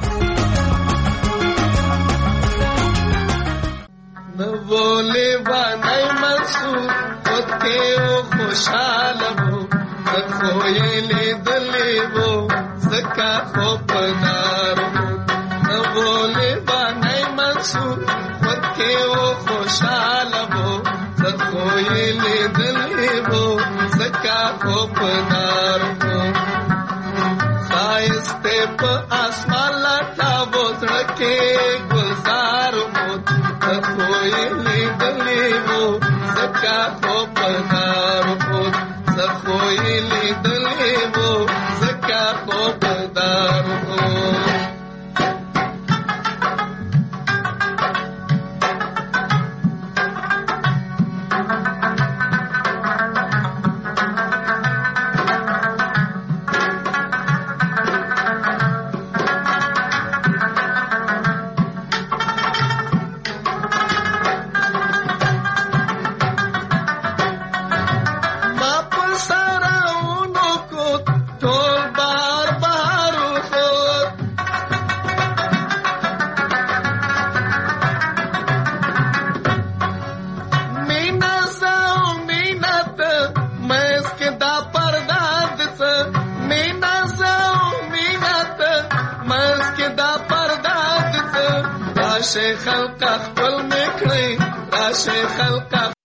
بولے بانای منصور خود کے او خوشحال ہو کوئی لیدلی وہ سکا خوبدار ہو بولے بانای منصور خود کے او خوشحال ہو کوئی لیدلی وہ سکا خوبدار ہو خائستے پا آسمان لٹا بوز رکھے گلزار ہو کوئی لیدلی وہ سکا خوبدار ہو کوئی لیدلی وہ سکا خوبدار ہو. راشه خلق خپل میکړي راشه خلق